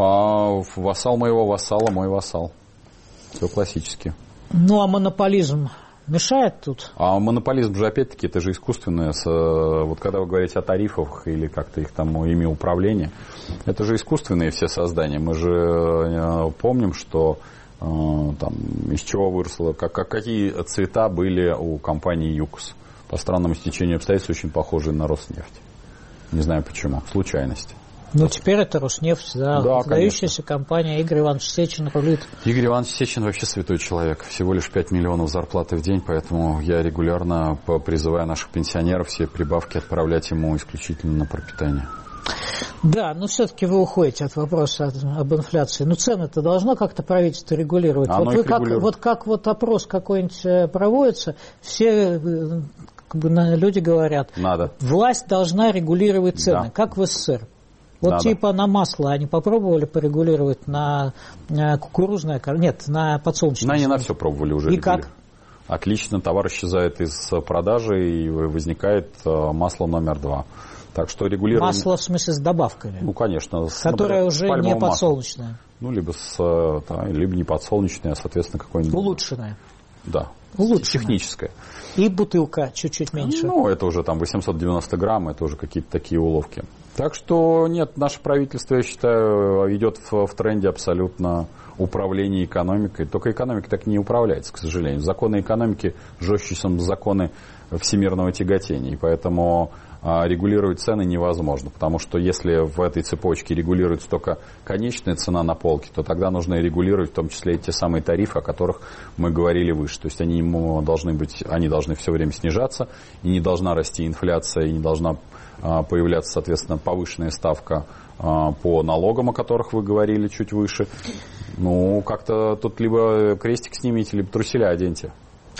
А, вассал моего вассала, мой вассал. Все классически. Ну, а монополизм мешает тут? А монополизм же, опять-таки, это же искусственное. Вот когда вы говорите о тарифах или как-то их там ими управления, это же искусственные все создания. Мы же помним, что там, из чего выросло, как, какие цвета были у компании ЮКОС. По странному стечению обстоятельств очень похожие на Роснефть. Не знаю почему. Случайность. Ну, теперь это Роснефть, да, да, выдающаяся компания. Игорь Иванович Сечин рулит. Игорь Иванович Сечин вообще святой человек. Всего лишь пять миллионов зарплаты в день, поэтому я регулярно призываю наших пенсионеров все прибавки отправлять ему исключительно на пропитание. Да, но все-таки вы уходите от вопроса об инфляции. Ну, цены-то должно как-то правительство регулировать. Оно вот, вы как, регулирует. вот как вот опрос какой-нибудь проводится, все как бы, люди говорят, надо. Власть должна регулировать цены, да. как в СССР. Вот Надо. Типа на масло они попробовали порегулировать, на кукурузное, нет, на подсолнечное. Они на все пробовали уже. И как? Отлично, товар исчезает из продажи и возникает масло номер два. Так что регулирование... Масло в смысле с добавками? Ну, конечно. С, которое например, уже не подсолнечное. Масло. Ну, либо, с, да, либо не подсолнечное, а, соответственно, какое-нибудь... Улучшенное. Да. Улучшенное. Техническое. И бутылка чуть-чуть меньше. Ну, это уже там восемьсот девяносто грамм, это уже какие-то такие уловки. Так что, нет, наше правительство, я считаю, идет в, в тренде абсолютно управления экономикой. Только экономика так не управляется, к сожалению. Законы экономики жестче, чем законы всемирного тяготения. И поэтому а, регулировать цены невозможно. Потому что если в этой цепочке регулируется только конечная цена на полке, то тогда нужно и регулировать в том числе и те самые тарифы, о которых мы говорили выше. То есть они должны быть, они должны все время снижаться, и не должна расти инфляция, и не должна появляться, соответственно, повышенная ставка по налогам, о которых вы говорили чуть выше. Ну, как-то тут либо крестик снимите, либо труселя оденьте.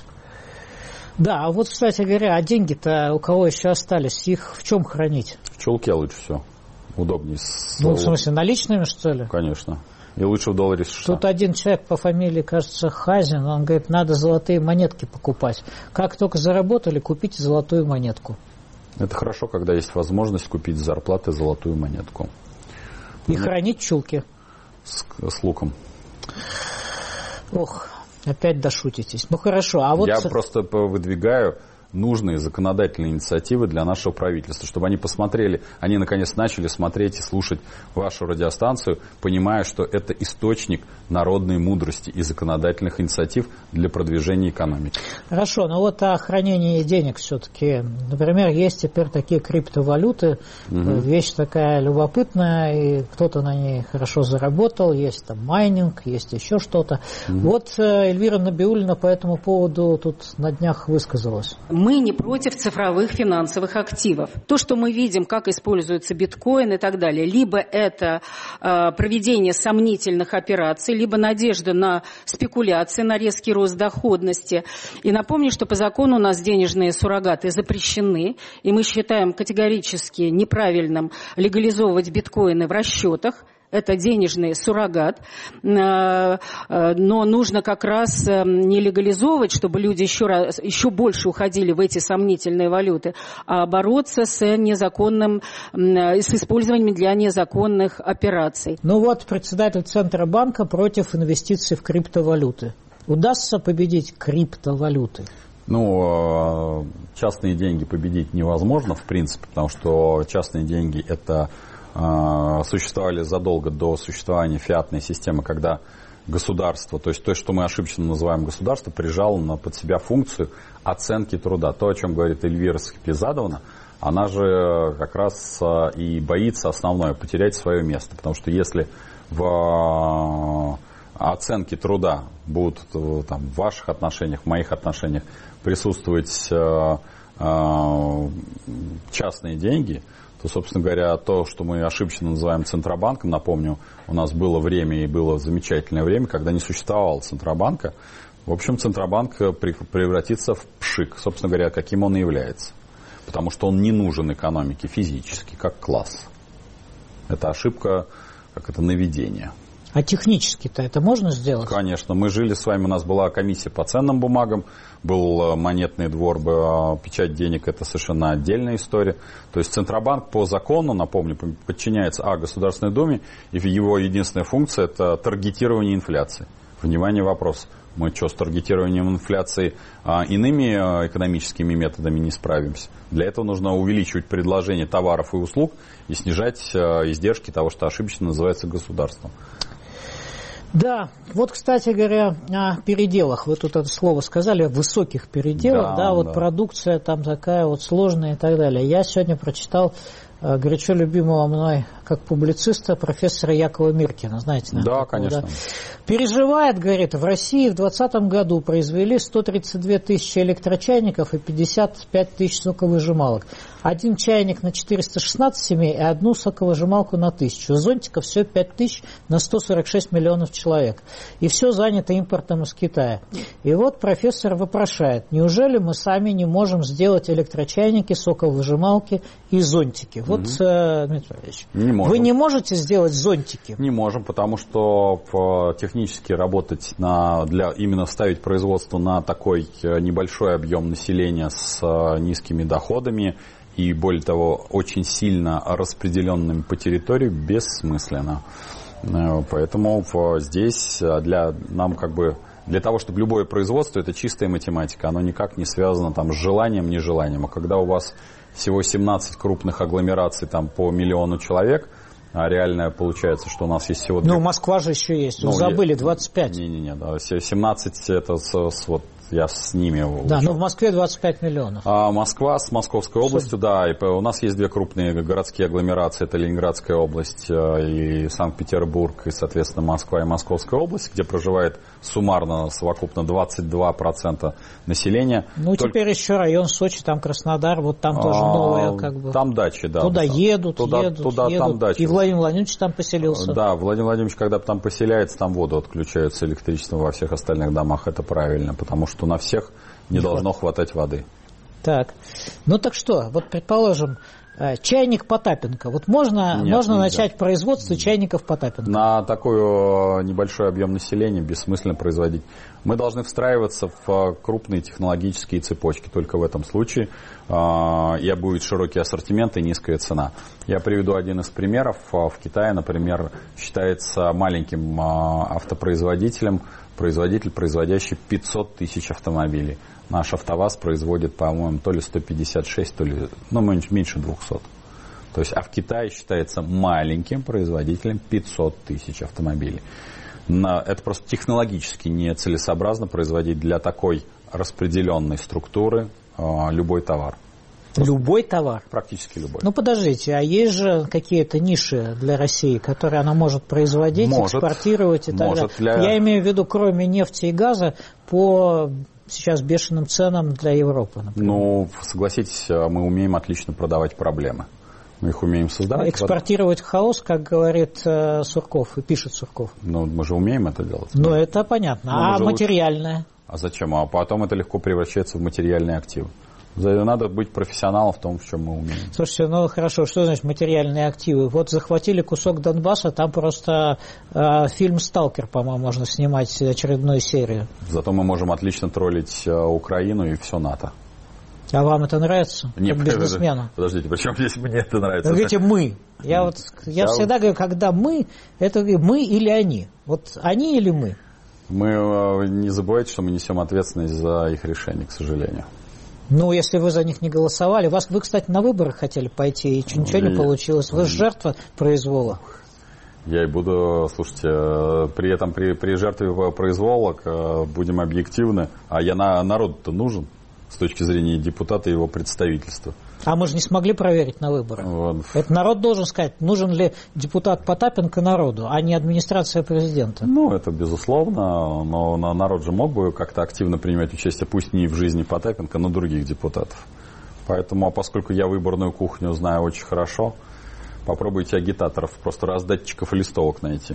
Да, а вот, кстати говоря, а деньги-то у кого еще остались? Их в чем хранить? В чулке лучше всего. Удобнее. С... Ну, в смысле, наличными, что ли? Конечно. И лучше в долларе США. Тут один человек по фамилии, кажется, Хазин, он говорит, надо золотые монетки покупать. Как только заработали, купите золотую монетку. Это хорошо, когда есть возможность купить с зарплаты золотую монетку. И ну, хранить в чулке. С, с луком. Ох, опять дошутитесь. Ну хорошо, а вот... Я просто выдвигаю нужные законодательные инициативы для нашего правительства, чтобы они посмотрели, они наконец начали смотреть и слушать вашу радиостанцию, понимая, что это источник народной мудрости и законодательных инициатив для продвижения экономики. Хорошо, но вот о хранении денег все-таки. Например, есть теперь такие криптовалюты, угу. Вещь такая любопытная, и кто-то на ней хорошо заработал, есть там майнинг, есть еще что-то. Угу. Вот Эльвира Набиуллина по этому поводу тут на днях высказалась. Мы не против цифровых финансовых активов. То, что мы видим, как используется биткоин и так далее, либо это э, проведение сомнительных операций, либо надежда на спекуляции, на резкий рост доходности. И напомню, что по закону у нас денежные суррогаты запрещены, и мы считаем категорически неправильным легализовывать биткоины в расчетах. Это денежный суррогат, но нужно как раз не легализовывать, чтобы люди еще, раз, еще больше уходили в эти сомнительные валюты, а бороться с незаконным, с использованием для незаконных операций. Ну вот председатель Центробанка против инвестиций в криптовалюты. Удастся победить криптовалюты? Ну, частные деньги победить невозможно, в принципе, потому что частные деньги – это существовали задолго до существования фиатной системы, когда государство, то есть то, что мы ошибочно называем государство, прижало на, под себя функцию оценки труда. То, о чем говорит Эльвира Сахипизадовна, она же как раз и боится основное потерять свое место. Потому что если в оценке труда будут там, в ваших отношениях, в моих отношениях присутствовать частные деньги, то, собственно говоря, то, что мы ошибочно называем Центробанком, напомню, у нас было время и было замечательное время, когда не существовало Центробанка. В общем, Центробанк превратится в пшик, собственно говоря, каким он и является. Потому что он не нужен экономике физически, как класс. Это ошибка, как это наведение. А технически-то это можно сделать? Конечно. Мы жили с вами, у нас была комиссия по ценным бумагам, был монетный двор, печать денег, это совершенно отдельная история. То есть Центробанк по закону, напомню, подчиняется А. Государственной Думе, и его единственная функция – это таргетирование инфляции. Внимание, вопрос. Мы что, с таргетированием инфляции а, иными экономическими методами не справимся? Для этого нужно увеличивать предложение товаров и услуг и снижать а, издержки того, что ошибочно называется государством. Да, вот, кстати говоря, о переделах. Вы тут это слово сказали, о высоких переделах. Да, да вот да. Продукция там такая вот сложная и так далее. Я сегодня прочитал горячо любимого мной как публициста профессора Якова Миркина. Знаете, наверное, да, такого, конечно. Да? Переживает, говорит, в России в двадцатом году произвели сто тридцать две тысячи электрочайников и пятьдесят пять тысяч соковыжималок. Один чайник на четыреста шестнадцать семей и одну соковыжималку на тысячу. Зонтиков всего пять тысяч на сто сорок шесть миллионов человек. И все занято импортом из Китая. И вот профессор вопрошает, неужели мы сами не можем сделать электрочайники, соковыжималки и зонтики? Вот, угу. э, Дмитрий Валерьевич, не вы не можете сделать зонтики? Не можем, потому что технически работать на, для именно ставить производство на такой небольшой объем населения с низкими доходами и, более того, очень сильно распределенными по территории бессмысленно. Поэтому здесь для нам как бы для того, чтобы любое производство, это чистая математика, оно никак не связано там с желанием, нежеланием. А когда у вас всего семнадцать крупных агломераций там по миллиону человек, а реально получается, что у нас есть всего... Ну, Москва же еще есть, ну, забыли, двадцать пять. Не-не-не, да, семнадцать это с, с, вот я с ними... Да, но в Москве двадцать пять миллионов. А Москва с Московской областью, да, и у нас есть две крупные городские агломерации, это Ленинградская область и Санкт-Петербург, и, соответственно, Москва и Московская область, где проживает суммарно совокупно двадцать два процента населения. Ну, Только... теперь еще район Сочи, там Краснодар, вот там тоже а, новое как бы... Там дачи, да. Туда едут, туда, едут, туда, едут. Там дачи. И Владимир Владимирович там поселился. Да, Владимир Владимирович, когда там поселяется, там воду отключают с электричеством во всех остальных домах, это правильно, потому что на всех не, не должно хватать воды. Так, ну так что, вот предположим, чайник Потапенко. Вот можно, Нет, можно начать производство чайников Потапенко? На такой небольшой объем населения бессмысленно производить. Мы должны встраиваться в крупные технологические цепочки. Только в этом случае и будет широкий ассортимент и низкая цена. Я приведу один из примеров. В Китае, например, считается маленьким автопроизводителем производитель, производящий пятьсот тысяч автомобилей. Наш АвтоВАЗ производит, по-моему, то ли сто пятьдесят шесть, то ли, ну, меньше двухсот. То есть, а в Китае считается маленьким производителем пятьсот тысяч автомобилей. На, это просто технологически нецелесообразно производить для такой распределенной структуры э, любой товар. Просто любой товар? Практически любой. Ну, подождите, а есть же какие-то ниши для России, которые она может производить, может, экспортировать и так далее? Для... Я имею в виду, кроме нефти и газа, по сейчас бешеным ценам для Европы, например. Ну, согласитесь, мы умеем отлично продавать проблемы. Мы их умеем создавать. Экспортировать хаос, как говорит э, Сурков, и пишет Сурков. Ну, мы же умеем это делать. Ну, это понятно. Но а материальное? Лучше... А зачем? А потом это легко превращается в материальные активы. Надо быть профессионалом в том, в чем мы умеем. Слушайте, ну хорошо, что значит материальные активы? Вот захватили кусок Донбасса, там просто э, фильм «Сталкер», по-моему, можно снимать очередную серию. Зато мы можем отлично троллить э, Украину и все НАТО. А вам это нравится? Нет, как бизнесмену? Подождите, причем здесь мне это нравится? Вы говорите «мы». Я, вот, я, я всегда говорю, когда мы, это мы или они. Вот они или мы? Мы э, не забывайте, что мы несем ответственность за их решение, к сожалению. Ну, если вы за них не голосовали. Вас, вы, кстати, на выборы хотели пойти, и ничего не получилось. Вы жертва произвола. Я и буду, слушайте, при этом при, при жертве произвола будем объективны. А я на, народу-то нужен с точки зрения депутата и его представительства. А мы же не смогли проверить на выборах. Вот. Это народ должен сказать, нужен ли депутат Потапенко народу, а не администрация президента. Ну, это безусловно, но народ же мог бы как-то активно принимать участие, пусть не в жизни Потапенко, но других депутатов. Поэтому, а поскольку я выборную кухню знаю очень хорошо, попробуйте агитаторов, просто раздатчиков и листовок найти.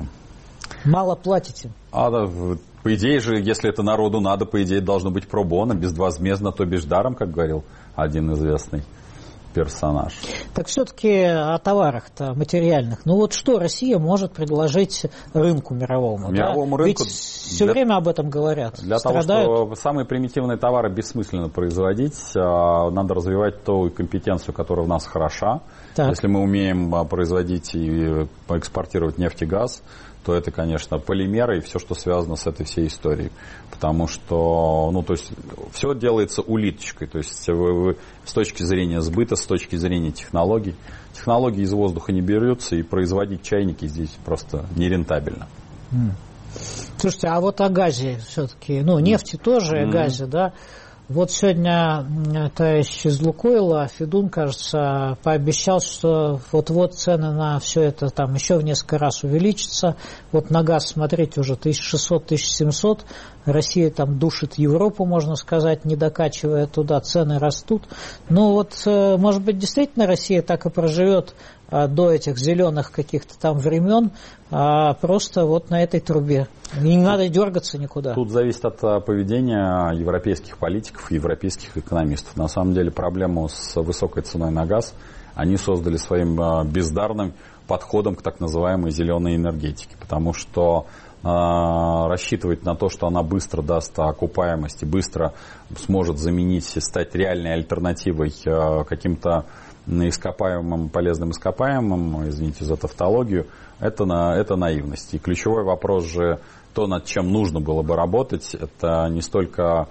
Мало платите. А, да, по идее же, если это народу надо, по идее должно быть пробона, безвозмездно, то бишь даром, как говорил один известный персонаж. Так все-таки о товарах-то материальных. Ну вот что Россия может предложить рынку мировому? Мировому да? рынку. Ведь все для, время об этом говорят. Для страдают. Того, что самые примитивные товары бессмысленно производить, надо развивать ту компетенцию, которая у нас хороша. Так. Если мы умеем производить и экспортировать нефть и газ, то это, конечно, полимеры и все, что связано с этой всей историей. Потому что, ну, то есть, все делается улиточкой. То есть, вы, вы, с точки зрения сбыта, с точки зрения технологий. Технологии из воздуха не берутся, и производить чайники здесь просто нерентабельно. Mm. Слушайте, а вот о газе все-таки, ну, нефти mm. тоже, и о газе, да? Вот сегодня товарищ из Лукойла, Федун, кажется, пообещал, что вот-вот цены на все это там еще в несколько раз увеличатся. Вот на газ, смотрите, уже тысяча шестьсот - тысяча семьсот. Россия там душит Европу, можно сказать, не докачивая туда, цены растут. Ну вот, может быть, действительно Россия так и проживет до этих зеленых каких-то там времен, а просто вот на этой трубе. Не надо дергаться никуда. Тут зависит от поведения европейских политиков и европейских экономистов. На самом деле проблему с высокой ценой на газ они создали своим бездарным подходом к так называемой зеленой энергетике. Потому что э, рассчитывать на то, что она быстро даст окупаемость и быстро сможет заменить и стать реальной альтернативой э, каким-то ископаемым, полезным ископаемым, извините за тавтологию, это, на, это наивность. И ключевой вопрос же, то, над чем нужно было бы работать, это не столько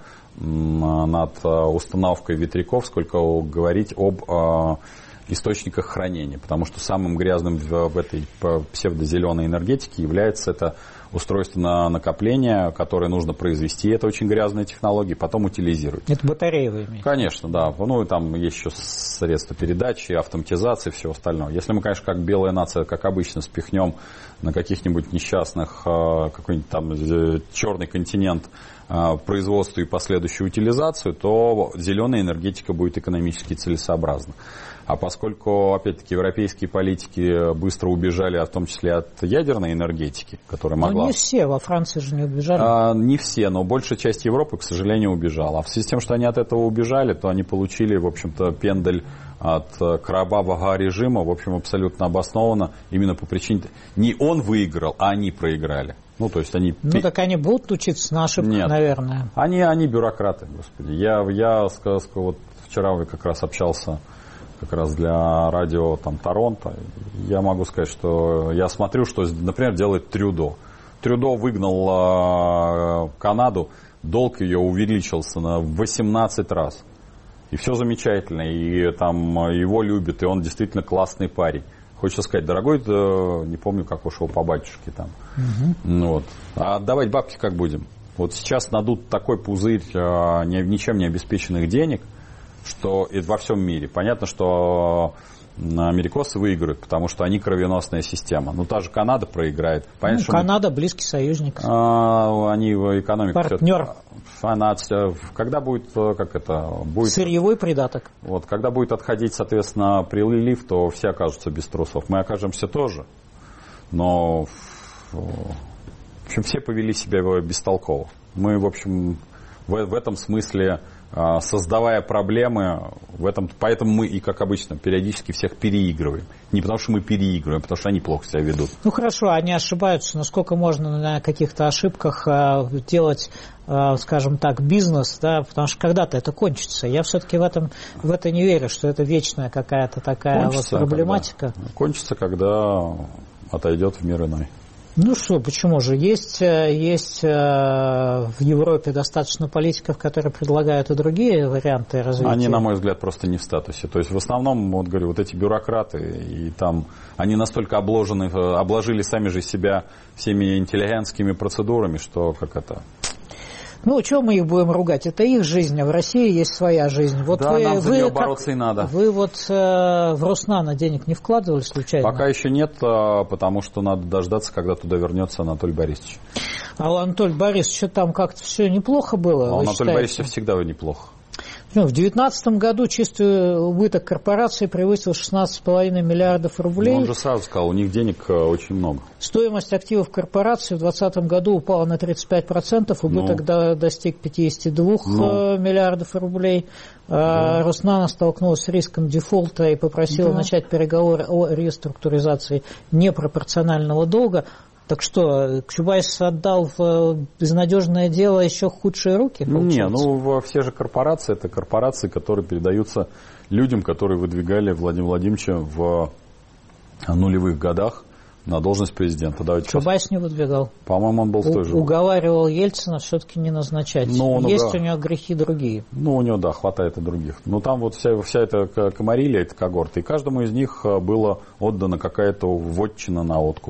над установкой ветряков, сколько говорить об э, источниках хранения. Потому что самым грязным в этой псевдозеленой энергетике является это устройство на накопление, которое нужно произвести. Это очень грязная технология, потом утилизировать. Это батареи вы имеете? Конечно, да. Ну и там есть еще средства передачи, автоматизации и всего остального. Если мы, конечно, как белая нация, как обычно, спихнем на каких-нибудь несчастных какой-нибудь там черный континент производство и последующую утилизацию, то зеленая энергетика будет экономически целесообразна. А поскольку, опять-таки, европейские политики быстро убежали, в том числе от ядерной энергетики, которая могла... Но не все, во Франции же не убежали. А, не все, но большая часть Европы, к сожалению, убежала. А в связи с тем, что они от этого убежали, то они получили, в общем-то, пендель от кровавого режима, в общем, абсолютно обоснованно, именно по причине... Не он выиграл, а они проиграли. Ну, то есть они... Ну, так они будут учиться на ошибках, Нет. наверное. Они, они бюрократы, господи. Я, я вот вчера как раз общался как раз для радио там, Торонто. Я могу сказать, что я смотрю, что, например, делает Трюдо. Трюдо выгнал э, Канаду, долг ее увеличился на восемнадцать раз. И все замечательно, и там его любят, и он действительно классный парень. Хочется сказать, дорогой, да, не помню, как ушел по батюшке там. Угу. Вот. А отдавать бабки как будем? Вот сейчас надут такой пузырь а, ничем не обеспеченных денег, что и во всем мире. Понятно, что америкосы выиграют, потому что они кровеносная система. Ну, та же Канада проиграет. Понятно, ну, Канада мы... близкий союзник. А, они в экономике... Партнер. Она, когда будет, как это... Будет, сырьевой придаток. Вот, когда будет отходить, соответственно, прилив, то все окажутся без трусов. Мы окажемся тоже. Но, в общем, все повели себя бестолково. Мы, в общем, в, в этом смысле... создавая проблемы, в этом, поэтому мы и, как обычно, периодически всех переигрываем. Не потому, что мы переигрываем, а потому, что они плохо себя ведут. Ну, хорошо, они ошибаются. Но сколько можно на каких-то ошибках делать, скажем так, бизнес, да, потому что когда-то это кончится. Я все-таки в, этом, в это не верю, что это вечная какая-то такая кончится, вот проблематика. Когда, кончится, когда отойдет в мир иной. Ну что, почему же? Есть, есть в Европе достаточно политиков, которые предлагают и другие варианты развития. Они, на мой взгляд, просто не в статусе. То есть, в основном, вот говорю, вот эти бюрократы, и там, они настолько обложены, обложили сами же себя всеми интеллигентскими процедурами, что как это... Ну, чего мы их будем ругать? Это их жизнь, а в России есть своя жизнь. Вот да, вы, нам за вы, нее как, бороться и надо. Вы вот э, в Роснано денег не вкладывали случайно? Пока еще нет, потому что надо дождаться, когда туда вернется Анатолий Борисович. А у Анатолия Борисовича там как-то все неплохо было? А у Анатолия Борисовича всегда неплохо. Ну, в две тысячи девятнадцатом году чистый убыток корпорации превысил шестнадцать с половиной миллиардов рублей. Но он же сразу сказал, у них денег очень много. Стоимость активов корпорации в двадцатом году упала на тридцать пять процентов, убыток ну, до, достиг пятьдесят два ну, миллиардов рублей. Да. Роснано столкнулась с риском дефолта и попросила да. начать переговоры о реструктуризации непропорционального долга. Так что, Чубайс отдал в безнадежное дело еще худшие руки? Получается? Не, ну все же корпорации, это корпорации, которые передаются людям, которые выдвигали Владимира Владимировича в нулевых годах на должность президента. Давайте Чубайс не выдвигал. По-моему, он был в той же. Уговаривал Ельцина все-таки не назначать. Ну, Есть да. у него грехи другие. Ну, у него, да, хватает и других. Но там вот вся, вся эта комарилья, эта когорта, и каждому из них было отдано какая-то вотчина на откуп.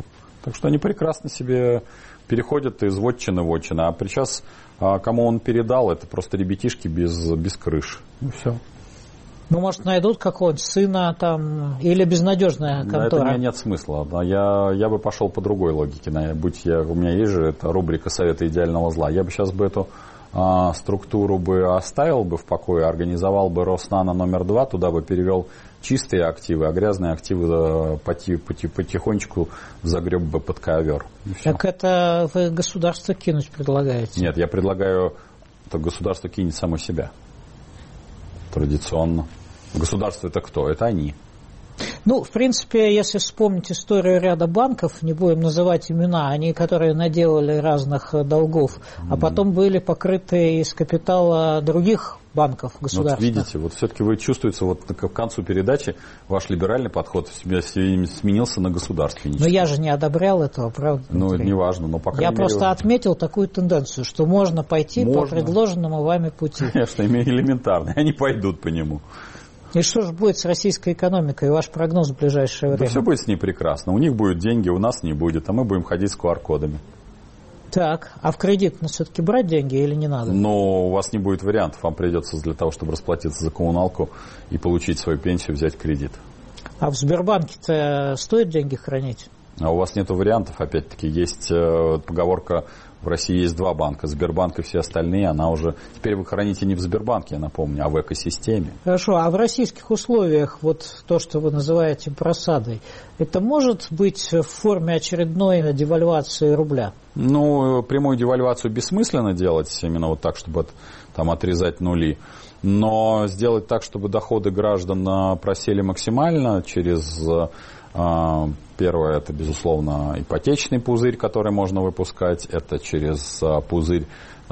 Так что они прекрасно себе переходят из вотчины в вотчину. А сейчас кому он передал, это просто ребятишки без, без крыш. И все. Ну, может, найдут какого-нибудь сына там, или безнадежная контора? Это нет смысла. Я, я бы пошел по другой логике. Будь я, у меня есть же эта рубрика «Советы идеального зла». Я бы сейчас бы эту а, структуру бы оставил бы в покое, организовал бы Роснано номер два, туда бы перевел чистые активы, а грязные активы поти, поти, потихонечку загреб бы под ковер. Так это вы государство кинуть предлагаете? Нет, я предлагаю, это государство кинет само себя. Традиционно. Государство это кто? Это они. Ну, в принципе, если вспомнить историю ряда банков, не будем называть имена, они, которые наделали разных долгов, mm-hmm. а потом были покрыты из капитала других банков государственных. Вот видите, вот все-таки вы чувствуете, вот к концу передачи ваш либеральный подход сменился на государственничество. Но я же не одобрял этого, правда? Ну, это не важно, но по крайней Я мере... просто отметил такую тенденцию, что можно пойти можно. по предложенному вами пути. Конечно, элементарно, они пойдут по нему. И что же будет с российской экономикой? Ваш прогноз в ближайшее время? Да все будет с ней прекрасно. У них будут деньги, у нас не будет, а мы будем ходить с ку ар кодами. Так, а в кредит ну, все-таки брать деньги или не надо? Но у вас не будет вариантов. Вам придется для того, чтобы расплатиться за коммуналку и получить свою пенсию, взять кредит. А в Сбербанке-то стоит деньги хранить? А у вас нет вариантов, опять-таки. Есть э, поговорка, в России есть два банка, Сбербанк и все остальные, она уже... Теперь вы храните не в Сбербанке, я напомню, а в экосистеме. Хорошо, а в российских условиях вот то, что вы называете просадой, это может быть в форме очередной девальвации рубля? Ну, прямую девальвацию бессмысленно делать, именно вот так, чтобы там отрезать нули. Но сделать так, чтобы доходы граждан просели максимально через... Первое, это, безусловно, ипотечный пузырь, который можно выпускать. Это через пузырь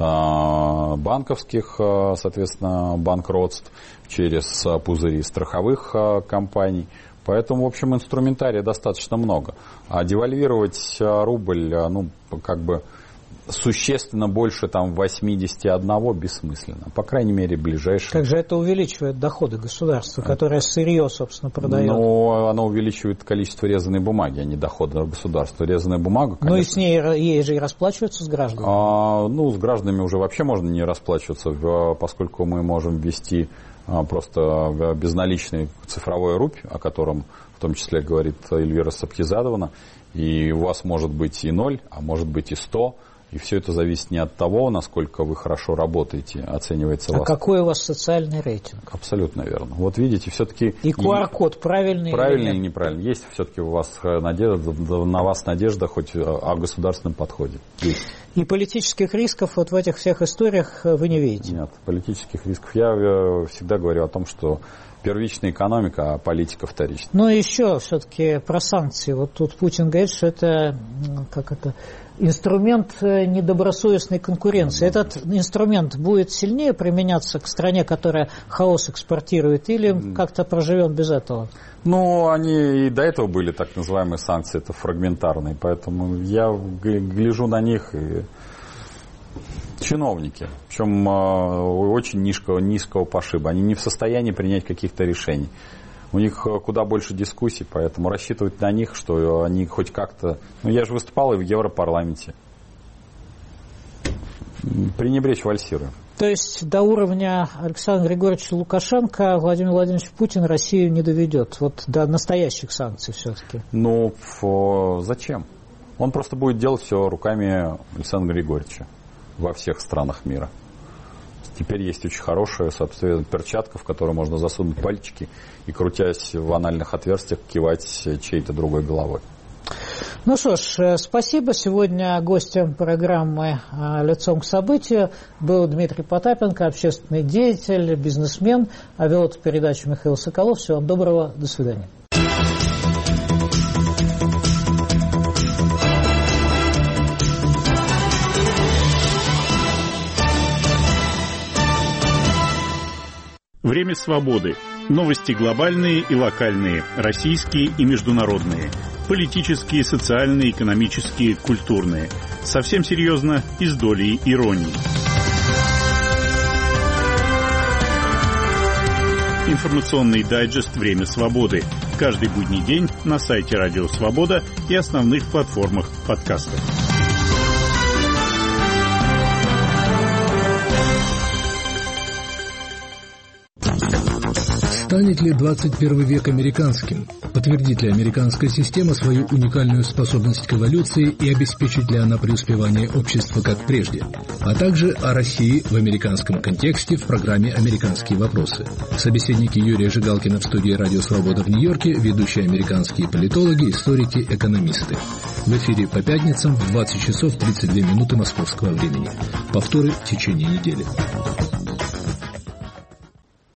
банковских, соответственно, банкротств, через пузыри страховых компаний. Поэтому, в общем, инструментария достаточно много. А девальвировать рубль, ну, как бы... существенно больше там восемьдесят один бессмысленно. По крайней мере, ближайшие. Как же это увеличивает доходы государства, которое сырье, собственно, продает? Ну, оно увеличивает количество резаной бумаги, а не доходы государства. Резаная бумага, конечно... Ну и с ней ей же и расплачиваются с гражданами? А, ну, с гражданами уже вообще можно не расплачиваться, поскольку мы можем ввести просто безналичный цифровой рубль, о котором в том числе говорит Эльвира Сапхизадовна, и у вас может быть и ноль, а может быть и сто. И все это зависит не от того, насколько вы хорошо работаете, оценивается а вас. А какой у вас социальный рейтинг? Абсолютно верно. Вот видите, все-таки... И ку ар код правильный? Правильный или неправильный? Есть все-таки у вас надежда, на вас надежда хоть о государственном подходе. Есть. И политических рисков вот в этих всех историях вы не видите? Нет, политических рисков. Я всегда говорю о том, что первичная экономика, а политика вторичная. Но еще все-таки про санкции. Вот тут Путин говорит, что это, как это, инструмент недобросовестной конкуренции. Этот инструмент будет сильнее применяться к стране, которая хаос экспортирует, или как-то проживем без этого? Ну, они и до этого были так называемые санкции, это фрагментарные, поэтому я гляжу на них и... Чиновники, причем очень низкого, низкого пошиба, они не в состоянии принять каких-то решений. У них куда больше дискуссий, поэтому рассчитывать на них, что они хоть как-то... Ну, я же выступал и в Европарламенте. Пренебречь вальсируем. То есть до уровня Александра Григорьевича Лукашенко Владимир Владимирович Путин Россию не доведет, вот до настоящих санкций все-таки? Ну, фо, зачем? Он просто будет делать все руками Александра Григорьевича во всех странах мира. Теперь есть очень хорошая, собственно, перчатка, в которую можно засунуть пальчики и, крутясь в анальных отверстиях, кивать чьей-то другой головой. Ну что ж, спасибо. Сегодня гостем программы «Лицом к событию» был Дмитрий Потапенко, общественный деятель, бизнесмен. А вел эту передачу Михаил Соколов. Всего вам доброго. До свидания. Время свободы. Новости глобальные и локальные, российские и международные. Политические, социальные, экономические, культурные. Совсем серьезно и с долей иронии. Информационный дайджест «Время свободы». каждый будний день на сайте Радио Свобода и основных платформах подкастов. Станет ли двадцать первый век американским? Подтвердит ли американская система свою уникальную способность к эволюции и обеспечит ли она преуспевание общества как прежде? А также о России в американском контексте в программе «Американские вопросы». Собеседники Юрия Жигалкина в студии «Радио Свобода» в Нью-Йорке, ведущие американские политологи, историки, экономисты. В эфире по пятницам в двадцать часов тридцать две минуты московского времени. Повторы в течение недели.